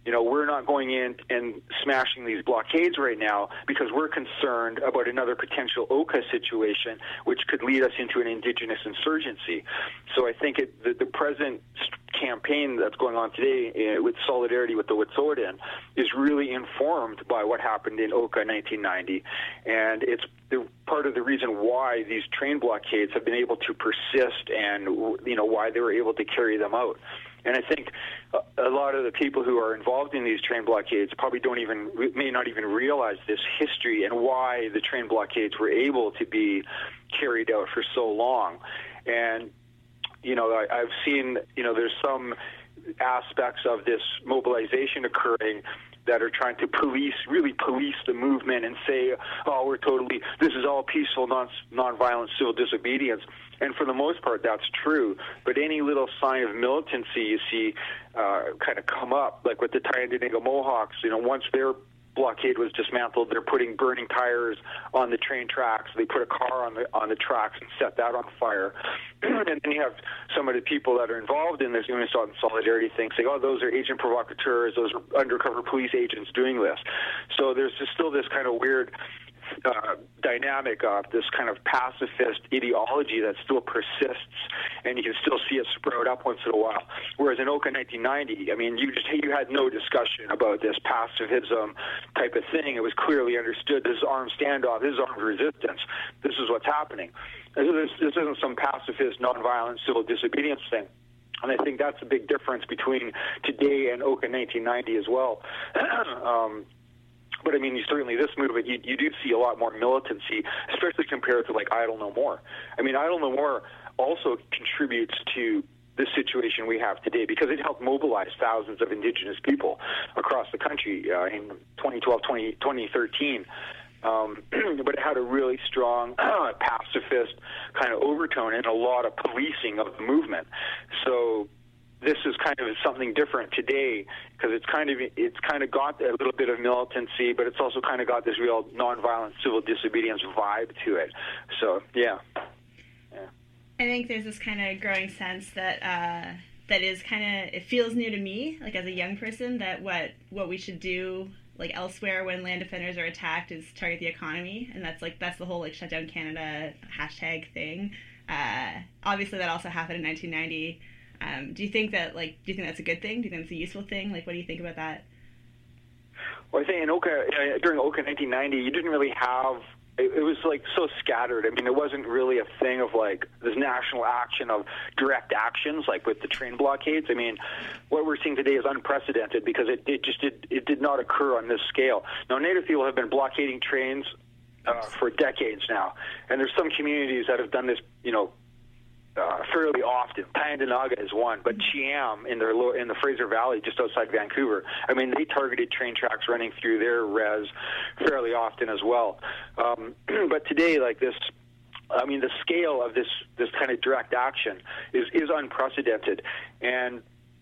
you know, we're not going in and smashing these blockades right now because we're concerned about another potential Oka situation, which could lead us into an indigenous insurgency. So I think it, the, the present campaign that's going on today uh, with solidarity with the Wet'suwet'en is really informed by what happened in Oka in nineteen ninety, and it's the, part of the reason why these train blockades have been able to persist and, you know, why they were able to carry them out. And I think a lot of the people who are involved in these train blockades probably don't even, may not even realize this history and why the train blockades were able to be carried out for so long. And, you know, I, I've seen, you know, there's some aspects of this mobilization occurring that are trying to police, really police the movement and say, oh, we're totally, this is all peaceful, non, nonviolent civil disobedience. And for the most part, that's true. But any little sign of militancy you see uh, kind of come up, like with the Tyendinaga Mohawks, you know, once their blockade was dismantled, they're putting burning tires on the train tracks. They put a car on the on the tracks and set that on fire. And then you have some of the people that are involved in this Unistoten Solidarity thing saying, oh, those are agent provocateurs, those are undercover police agents doing this. So there's just still this kind of weird Uh, dynamic of this kind of pacifist ideology that still persists, and you can still see it sprout up once in a while. Whereas in Oka nineteen ninety, I mean, you just you had no discussion about this pacifism type of thing. It was clearly understood. This is armed standoff. This is armed resistance. This is what's happening. This, this isn't some pacifist, nonviolent civil disobedience thing. And I think that's a big difference between today and Oka nineteen ninety as well. um, But, I mean, you, certainly this movement, you, you do see a lot more militancy, especially compared to, like, Idle No More. I mean, Idle No More also contributes to the situation we have today because it helped mobilize thousands of Indigenous people across the country uh, in twenty twelve, twenty thirteen. Um, but it had a really strong uh, pacifist kind of overtone and a lot of policing of the movement. So this is kind of something different today because it's kind of it's kind of got a little bit of militancy, but it's also kind of got this real nonviolent civil disobedience vibe to it. So yeah, yeah. I think there's this kind of growing sense that uh, that is kind of it feels new to me, like as a young person, that what what we should do like elsewhere when land defenders are attacked is target the economy, and that's like that's the whole like shut down Canada hashtag thing. Uh, obviously, that also happened in nineteen ninety. Um, do you think that, like, do you think that's a good thing? Do you think it's a useful thing? Like, what do you think about that? Well, I think in Oka, uh, during Oka nineteen ninety, you didn't really have, it, it was, like, so scattered. I mean, it wasn't really a thing of, like, this national action of direct actions, like with the train blockades. I mean, what we're seeing today is unprecedented because it, it just did, it did not occur on this scale. Now, Native people have been blockading trains uh, for decades now, and there's some communities that have done this, you know, Uh, fairly often. Tyendinaga is one, but Chiam in their in the Fraser Valley, just outside Vancouver. I mean, they targeted train tracks running through their res fairly often as well. Um, but today, like this, I mean, the scale of this this kind of direct action is is unprecedented, and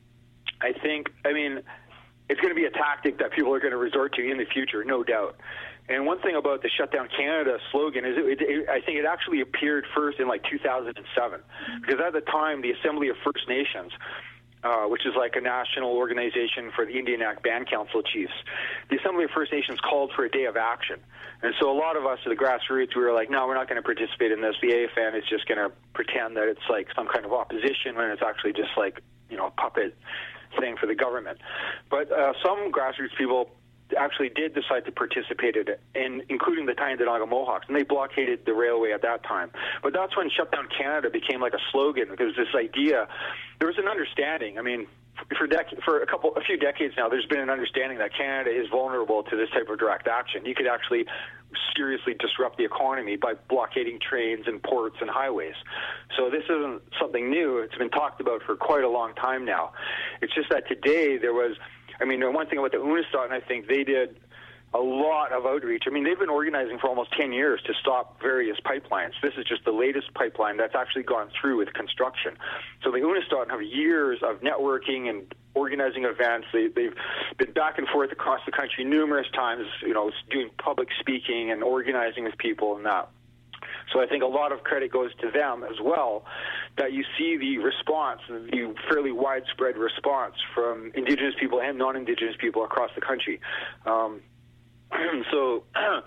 I think, I mean, it's going to be a tactic that people are going to resort to in the future, no doubt. And one thing about the Shut Down Canada slogan is it, it, it, I think it actually appeared first in like two thousand seven. Because at the time, the Assembly of First Nations, uh, which is like a national organization for the Indian Act Band Council chiefs, the Assembly of First Nations called for a day of action. And so a lot of us at the grassroots, we were like, no, we're not going to participate in this. The A F N is just going to pretend that it's like some kind of opposition when it's actually just like, you know, a puppet thing for the government. But uh, some grassroots people actually did decide to participate in it, and including the Tyendinaga Mohawks, and they blockaded the railway at that time. But that's when Shut Down Canada became like a slogan, because this idea, there was an understanding. I mean, for dec- for a couple, a few decades now, there's been an understanding that Canada is vulnerable to this type of direct action. You could actually seriously disrupt the economy by blockading trains and ports and highways. So this isn't something new. It's been talked about for quite a long time now. It's just that today there was, I mean, the one thing about the Unistoten, I think they did a lot of outreach. I mean, they've been organizing for almost ten years to stop various pipelines. This is just the latest pipeline that's actually gone through with construction. So the Unistoten have years of networking and organizing events. They, they've been back and forth across the country numerous times, you know, doing public speaking and organizing with people and that. So I think a lot of credit goes to them as well, that you see the response, the fairly widespread response from Indigenous people and non-Indigenous people across the country. Um, so,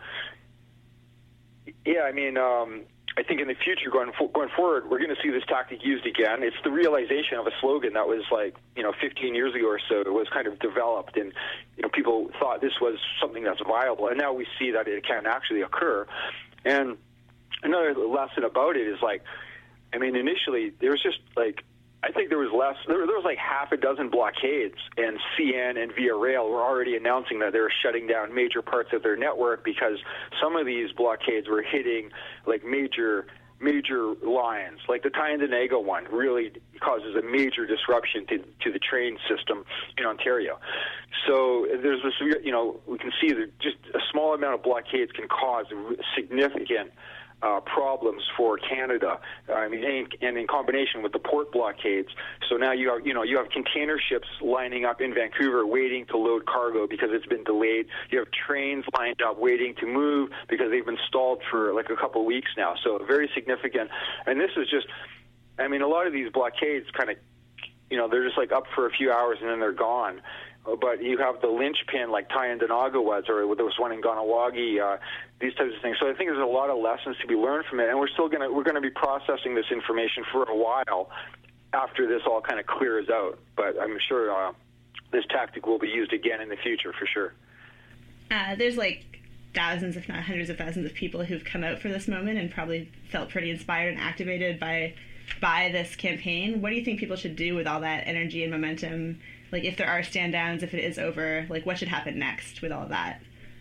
yeah, I mean, um, I think in the future, going fo- going forward, we're going to see this tactic used again. It's the realization of a slogan that was like, you know, fifteen years ago or so, it was kind of developed, and, you know, people thought this was something that's viable, and now we see that it can actually occur. And another lesson about it is, like, I mean, initially, there was just, like, I think there was less, there, there was like half a dozen blockades, and C N and Via Rail were already announcing that they were shutting down major parts of their network because some of these blockades were hitting, like, major major lines. Like the Tyendinaga one really causes a major disruption to, to the train system in Ontario. So there's this, you know, we can see that just a small amount of blockades can cause significant Uh, problems for Canada. I mean, and, and in combination with the port blockades. So now you have, you know, you have container ships lining up in Vancouver waiting to load cargo because it's been delayed. You have trains lined up waiting to move because they've been stalled for like a couple of weeks now. So very significant. And this is just, I mean, a lot of these blockades kind of, you know, they're just like up for a few hours and then they're gone. But you have the linchpin like Tyendinaga was, or there was one in Ganawagi, uh, these types of things. So I think there's a lot of lessons to be learned from it, and we're still gonna we're gonna be processing this information for a while after this all kind of clears out. But I'm sure uh, this tactic will be used again in the future for sure. Uh, there's like thousands, if not hundreds of thousands, of people who've come out for this moment and probably felt pretty inspired and activated by by this campaign. What do you think people should do with all that energy and momentum? Like, if there are stand-downs, if it is over, like, what should happen next with all of that?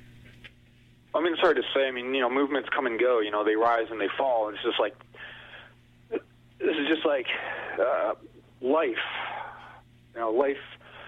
I mean, it's hard to say. I mean, you know, movements come and go. You know, they rise and they fall. It's just like, this is just like uh, life. You know, life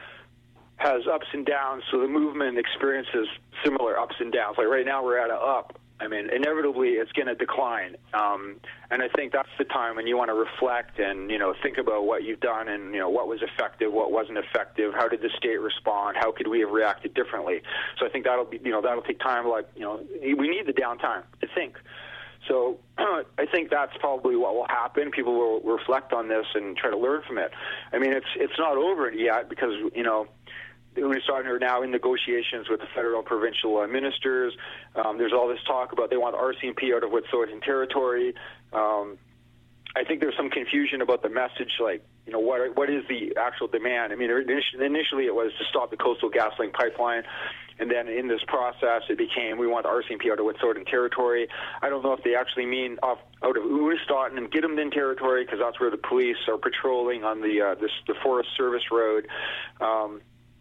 has ups and downs, so the movement experiences similar ups and downs. Like right now we're at an up. I mean, inevitably it's going to decline. Um, and I think that's the time when you want to reflect and, you know, think about what you've done and, you know, what was effective, what wasn't effective, how did the state respond, how could we have reacted differently. So I think that'll be, you know, that'll take time. Like, you know, we need the downtime to think. So I think that's probably what will happen. People will reflect on this and try to learn from it. I mean, it's it's not over yet because, you know, we're starting now in negotiations with the federal and provincial uh, ministers. Um, there's all this talk about they want R C M P out of Wet'suwet'en territory. Um, I think there's some confusion about the message, like, you know, what what is the actual demand? I mean, initially it was to stop the Coastal GasLink pipeline, and then in this process it became we want the R C M P out of Wet'suwet'en territory. I don't know if they actually mean off out of Ewstaten and Gidimt'en territory because that's where the police are patrolling on the uh, this, the Forest Service Road. Um,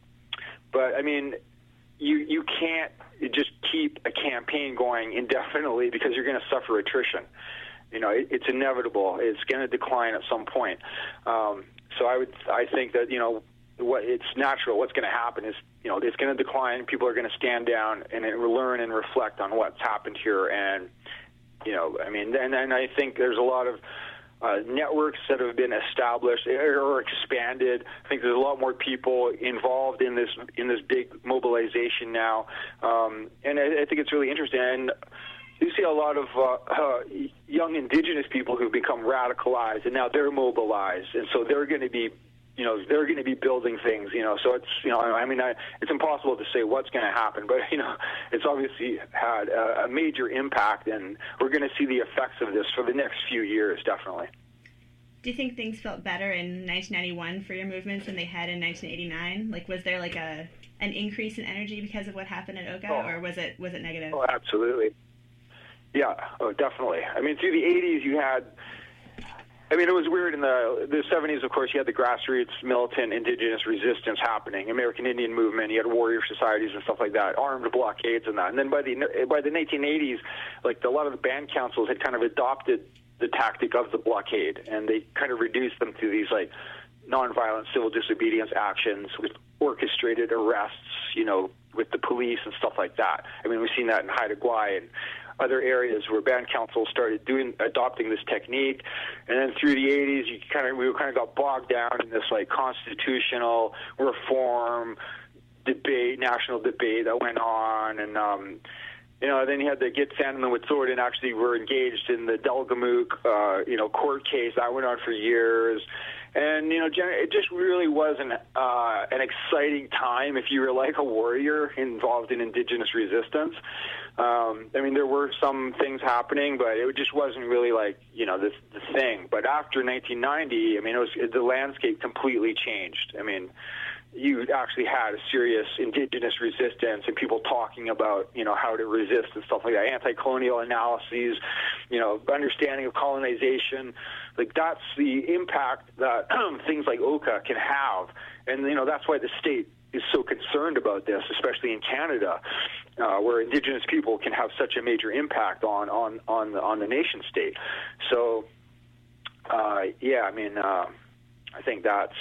But, I mean, you you can't just keep a campaign going indefinitely because you're going to suffer attrition. You know, it, it's inevitable. It's going to decline at some point. Um, so I would, I think that, you know, what it's natural. What's going to happen is, you know, it's going to decline. People are going to stand down and learn and reflect on what's happened here. And, you know, I mean, and, and I think there's a lot of Uh, networks that have been established or expanded. I think there's a lot more people involved in this in this big mobilization now, um, and I, I think it's really interesting. And you see a lot of uh, uh, young Indigenous people who've become radicalized, and now they're mobilized, and so they're going to be, you know, they're going to be building things. You know, so it's, you know, I mean, I, it's impossible to say what's going to happen, but you know, it's obviously had a, a major impact, and we're going to see the effects of this for the next few years, definitely. Do you think things felt better in nineteen ninety-one for your movements than they had in nineteen eighty-nine? Like, was there like a an increase in energy because of what happened at Oka, oh. or was it was it negative? Oh, absolutely. Yeah, oh, definitely. I mean, through the eighties, you had. I mean, it was weird in the the seventies. Of course, you had the grassroots, militant, Indigenous resistance happening, American Indian movement. You had warrior societies and stuff like that, armed blockades and that. And then by the by the nineteen eighties, like a lot of the band councils had kind of adopted the tactic of the blockade, and they kind of reduced them to these like nonviolent civil disobedience actions with orchestrated arrests, you know, with the police and stuff like that. I mean, we've seen that in Haida Gwaii and other areas where band councils started doing adopting this technique. And then through the eighties, you kind of we kind of got bogged down in this like constitutional reform debate, national debate that went on, and um, you know, then you had the Gitxsan and the Wet'suwet'en actually were engaged in the Delgamuukw, uh, you know, court case. That went on for years. And, you know, it just really wasn't uh, an exciting time if you were like a warrior involved in Indigenous resistance. Um, I mean, there were some things happening, but it just wasn't really like, you know, the, the thing. But after nineteen ninety, I mean, it was, the landscape completely changed. I mean, you actually had a serious Indigenous resistance and people talking about, you know, how to resist and stuff like that, anti-colonial analyses, you know, understanding of colonization. Like, that's the impact that things like Oka can have. And, you know, that's why the state is so concerned about this, especially in Canada, uh, where Indigenous people can have such a major impact on, on, on, the, on the nation state. So, uh, yeah, I mean, uh, I think that's...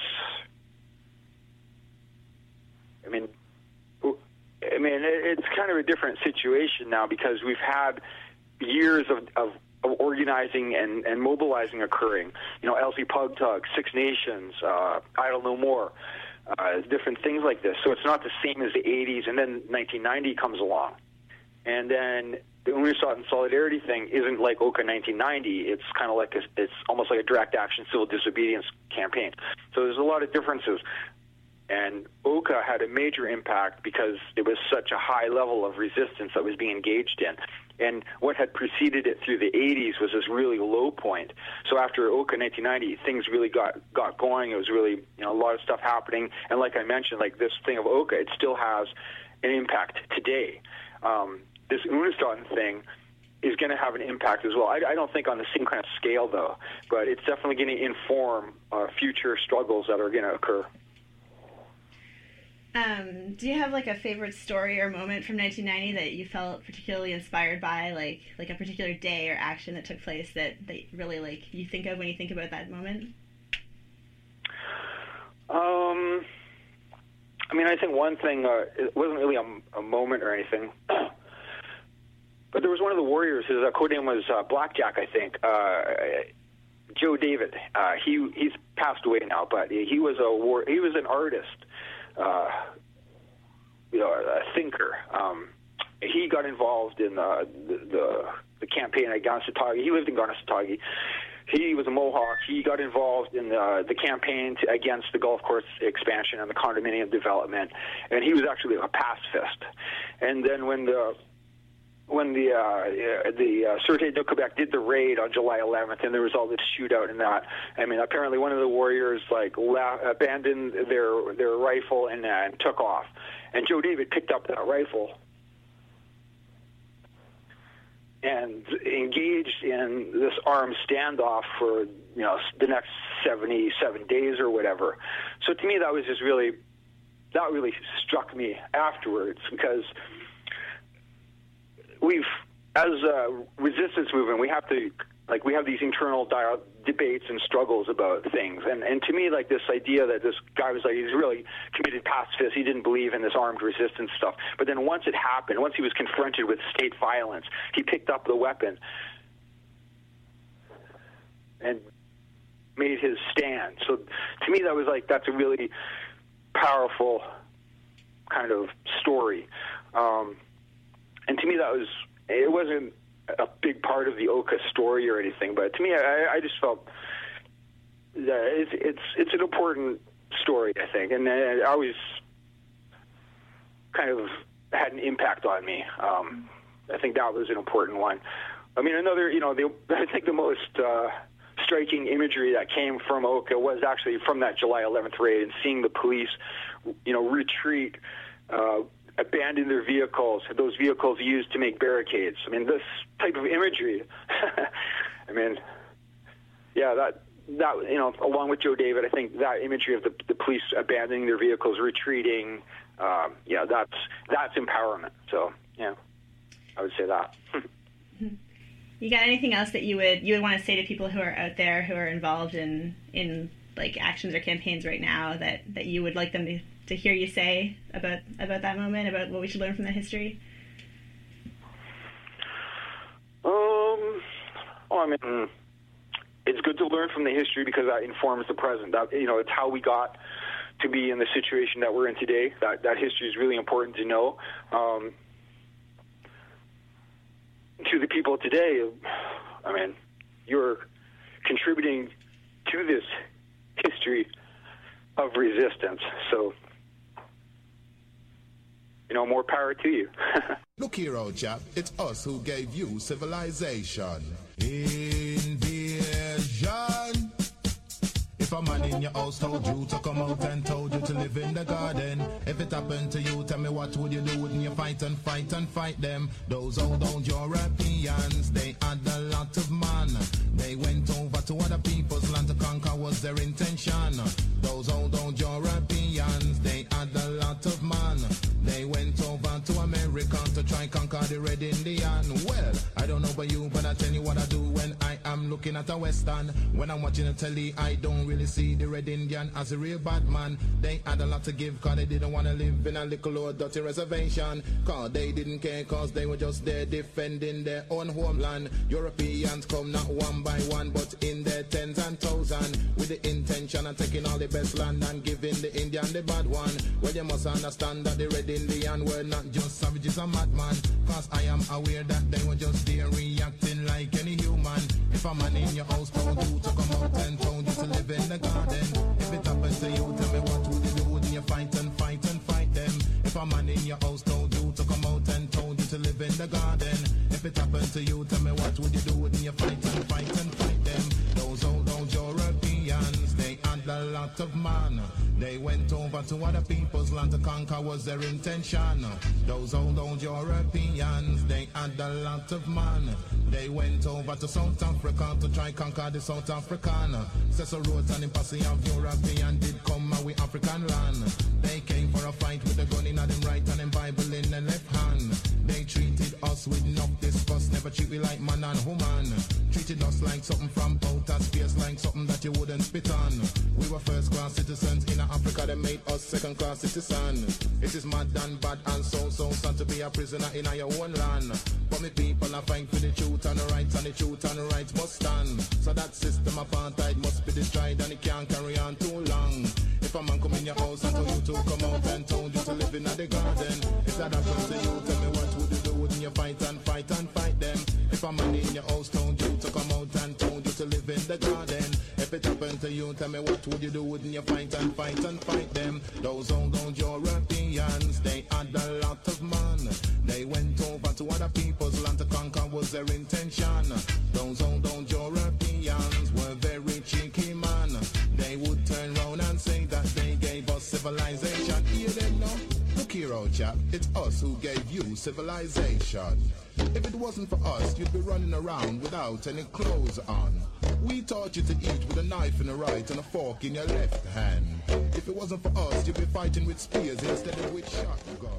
I mean, I mean, it's kind of a different situation now because we've had years of, of, of organizing and, and mobilizing occurring. You know, Elsie Pugtug, Six Nations, uh, Idle No More, uh, different things like this. So it's not the same as the eighties, and then nineteen ninety comes along. And then the Unist'ot'en Solidarity thing isn't like Oka nineteen ninety. It's kind of like a, it's almost like a direct action civil disobedience campaign. So there's a lot of differences. And Oka had a major impact because it was such a high level of resistance that was being engaged in. And what had preceded it through the eighties was this really low point. So after Oka nineteen ninety, things really got, got going. It was really, you know, a lot of stuff happening. And like I mentioned, like this thing of Oka, it still has an impact today. Um, this Unist'ot'en thing is going to have an impact as well. I, I don't think on the same kind of scale, though, but it's definitely going to inform uh, future struggles that are going to occur. Um, do you have like a favorite story or moment from nineteen ninety that you felt particularly inspired by, like like a particular day or action that took place that, that really like you think of when you think about that moment? Um, I mean, I think one thing, uh, it wasn't really a, a moment or anything, but there was one of the warriors, his uh, code name was uh, Blackjack, I think, uh, Joe David. Uh, he he's passed away now, but he was a war, he was an artist. Uh, you know, a thinker. Um, he got involved in uh, the, the the campaign at Kanesatake. He lived in Kanesatake. He was a Mohawk. He got involved in the, the campaign to, against the golf course expansion and the condominium development, and he was actually a pacifist. And then when the when the uh, the uh, Sûreté de Quebec did the raid on July eleventh, and there was all this shootout and that. I mean, apparently one of the warriors like la- abandoned their their rifle and, uh, and took off, and Joe David picked up that rifle and engaged in this armed standoff for, you know, the next seventy-seven days or whatever. So to me, that was just really that really struck me afterwards because. We've, as a resistance movement, we have to, like, we have these internal di- debates and struggles about things. And, and to me, like, this idea that this guy was, like, he's really committed pacifist, he didn't believe in this armed resistance stuff. But then once it happened, once he was confronted with state violence, he picked up the weapon and made his stand. So to me, that was, like, that's a really powerful kind of story. Um And to me, that was, it wasn't a big part of the Oka story or anything, but to me, I, I just felt that it's, it's it's an important story, I think, and it always kind of had an impact on me. Um, I think that was an important one. I mean, another, you know, the, I think the most uh, striking imagery that came from Oka was actually from that July eleventh raid and seeing the police, you know, retreat, uh, abandon their vehicles, those vehicles used to make barricades. I mean, this type of imagery, I mean, yeah, that, that you know, along with Joe David, I think that imagery of the, the police abandoning their vehicles, retreating, um, yeah, that's that's empowerment. So, yeah, I would say that. You got anything else that you would you would want to say to people who are out there who are involved in, in like, actions or campaigns right now that, that you would like them to to hear you say about about that moment, about what we should learn from that history? Um, well, I mean, it's good to learn from the history because that informs the present. That, you know, it's how we got to be in the situation that we're in today. That that history is really important to know. Um, to the people today, I mean, you're contributing to this history of resistance. So, you know, more power to you. Look here, old chap, it's us who gave you civilization. Invasion. If a man in your house told you to come out and told you to live in the garden, if it happened to you, tell me what would you do? Wouldn't you fight and fight and fight them? Those old old Europeans, they had a lot of man. They went over to other people's land to conquer was their intention. Those old old Europeans, they had a lot of man. They went over to America to try and conquer the Red Indian. Well, I don't know about you, but I tell you what I do when I am looking at a Western. When I'm watching a telly, I don't really see the Red Indian as a real bad man. They had a lot to give cause they didn't want to live in a little old dirty reservation. Cause they didn't care cause they were just there defending their own homeland. Europeans come not one by one but in their tens and thousands with the intention of taking all the best land and giving the Indian the bad one. Well, you must understand that the Red Indian were not just savages and madman. Cause I am aware that they were just there reacting like any human. If a man in your house told you to come out and told you to live in the garden, if it happened to you, tell me what would you do? Wouldn't you fight and fight and fight them? If a man in your house told you to come out and told you to live in the garden, if it happened to you, tell me what would you do? Wouldn't you fight and fight and fight them? Those old old Europeans, they had a lot of man. They went over to other people's land to conquer was their intention. Those old old Europeans, they had a lot of man. They went over to South Africa to try conquer the South African. Cecil Rhodes and the posse of European did come with African land. They came for a fight with a gun in them right and a Bible in the left hand. They treated us with enough disgust, never treat we like man and woman. Treated us like something from outer space, like something that you wouldn't spit on. We were first class citizens in Africa, they made us second class citizens. It is mad and bad and so so sad to be a prisoner in your own land. But me people are fighting for the truth and the rights, and the truth and the rights must stand. So that system apartheid must be destroyed and it can't carry on too long. If a man come in your house and told you to come out and told you to live in the garden, if that happened to you, tell me what would you do? Wouldn't you fight and fight and fight them? If a man in your house told you to come out and told you to live in the garden, if it happened to you, tell me what would you do? Wouldn't you fight and fight and fight them? Those old old Europeans, they had a lot of man. They went over to other people's land to conquer was their intention. Those old old Europeans were very cheeky man. They would turn round and say that they gave us civilization. Hear them now? Look here, old chap, it's us who gave you civilization. If it wasn't for us, you'd be running around without any clothes on. We taught you to eat with a knife in the right and a fork in your left hand. If it wasn't for us, you'd be fighting with spears instead of with shotgun.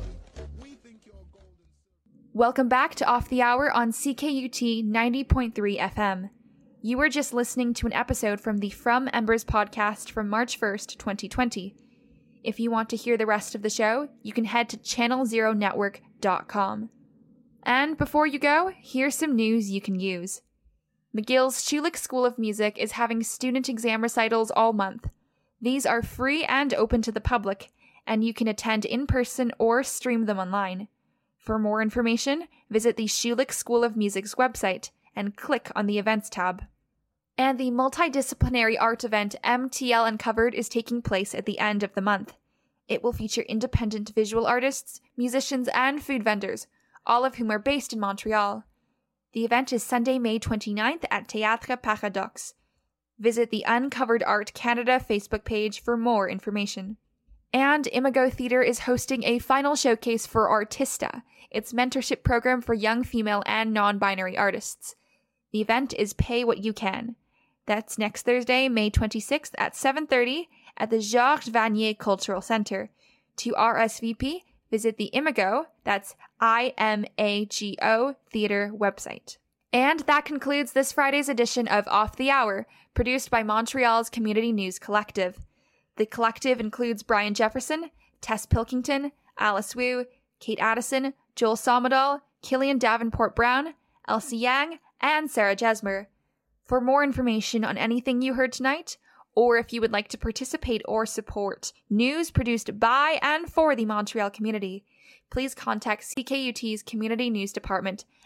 Welcome back to Off the Hour on C K U T ninety point three F M. You were just listening to an episode from the From Embers podcast from March first, twenty twenty. If you want to hear the rest of the show, you can head to channel zero network dot com. And before you go, here's some news you can use. McGill's Schulich School of Music is having student exam recitals all month. These are free and open to the public, and you can attend in person or stream them online. For more information, visit the Schulich School of Music's website and click on the Events tab. And the multidisciplinary art event M T L Uncovered is taking place at the end of the month. It will feature independent visual artists, musicians, and food vendors, all of whom are based in Montreal. The event is Sunday, May twenty-ninth at Théâtre Paradoxe. Visit the Uncovered Art Canada Facebook page for more information. And Imago Theatre is hosting a final showcase for Artista, its mentorship program for young female and non-binary artists. The event is Pay What You Can. That's next Thursday, May twenty-sixth at seven thirty at the Georges Vanier Cultural Centre. To R S V P, visit the Imago, that's I M A G O, theatre website. And that concludes this Friday's edition of Off the Hour, produced by Montreal's Community News Collective. The collective includes Brian Jefferson, Tess Pilkington, Alice Wu, Kate Addison, Joel Somodal, Killian Davenport-Brown, Elsie Yang, and Sarah Jesmer. For more information on anything you heard tonight, or if you would like to participate or support news produced by and for the Montreal community, please contact C K U T's Community News Department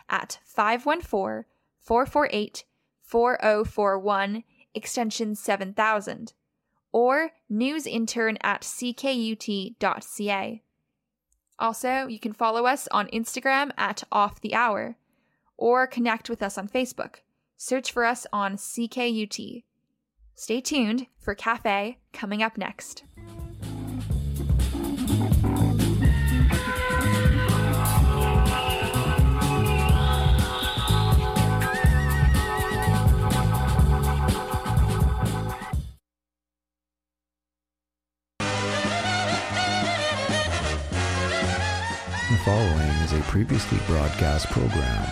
at five one four, four four eight, four zero four one, extension seven thousand, or newsintern at c k u t dot c a. Also, you can follow us on Instagram at Off the Hour, or connect with us on Facebook. Search for us on C K U T. Stay tuned for Cafe coming up next. The following is a previously broadcast program.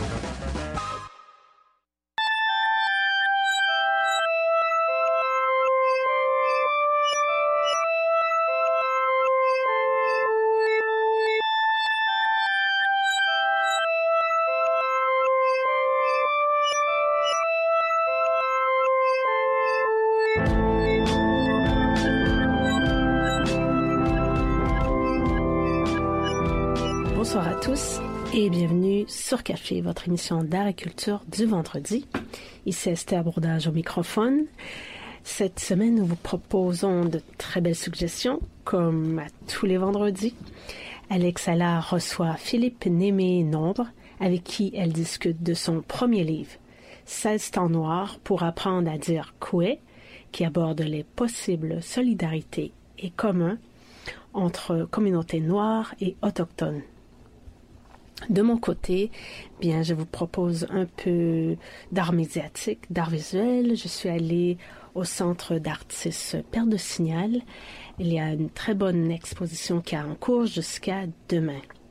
Bonsoir à tous et bienvenue sur Café, votre émission d'art et culture du vendredi. Ici Esther Bourdage au microphone. Cette semaine, nous vous proposons de très belles suggestions, comme à tous les vendredis. Alex Allard reçoit Philippe Némé-Nombre, avec qui elle discute de son premier livre, seize temps noirs pour apprendre à dire coué, qui aborde les possibles solidarités et communs entre communautés noires et autochtones. De mon côté, bien, je vous propose un peu d'art médiatique, d'art visuel. Je suis allée au Centre d'artistes Père de Signal. Il y a une très bonne exposition qui est en cours jusqu'à demain.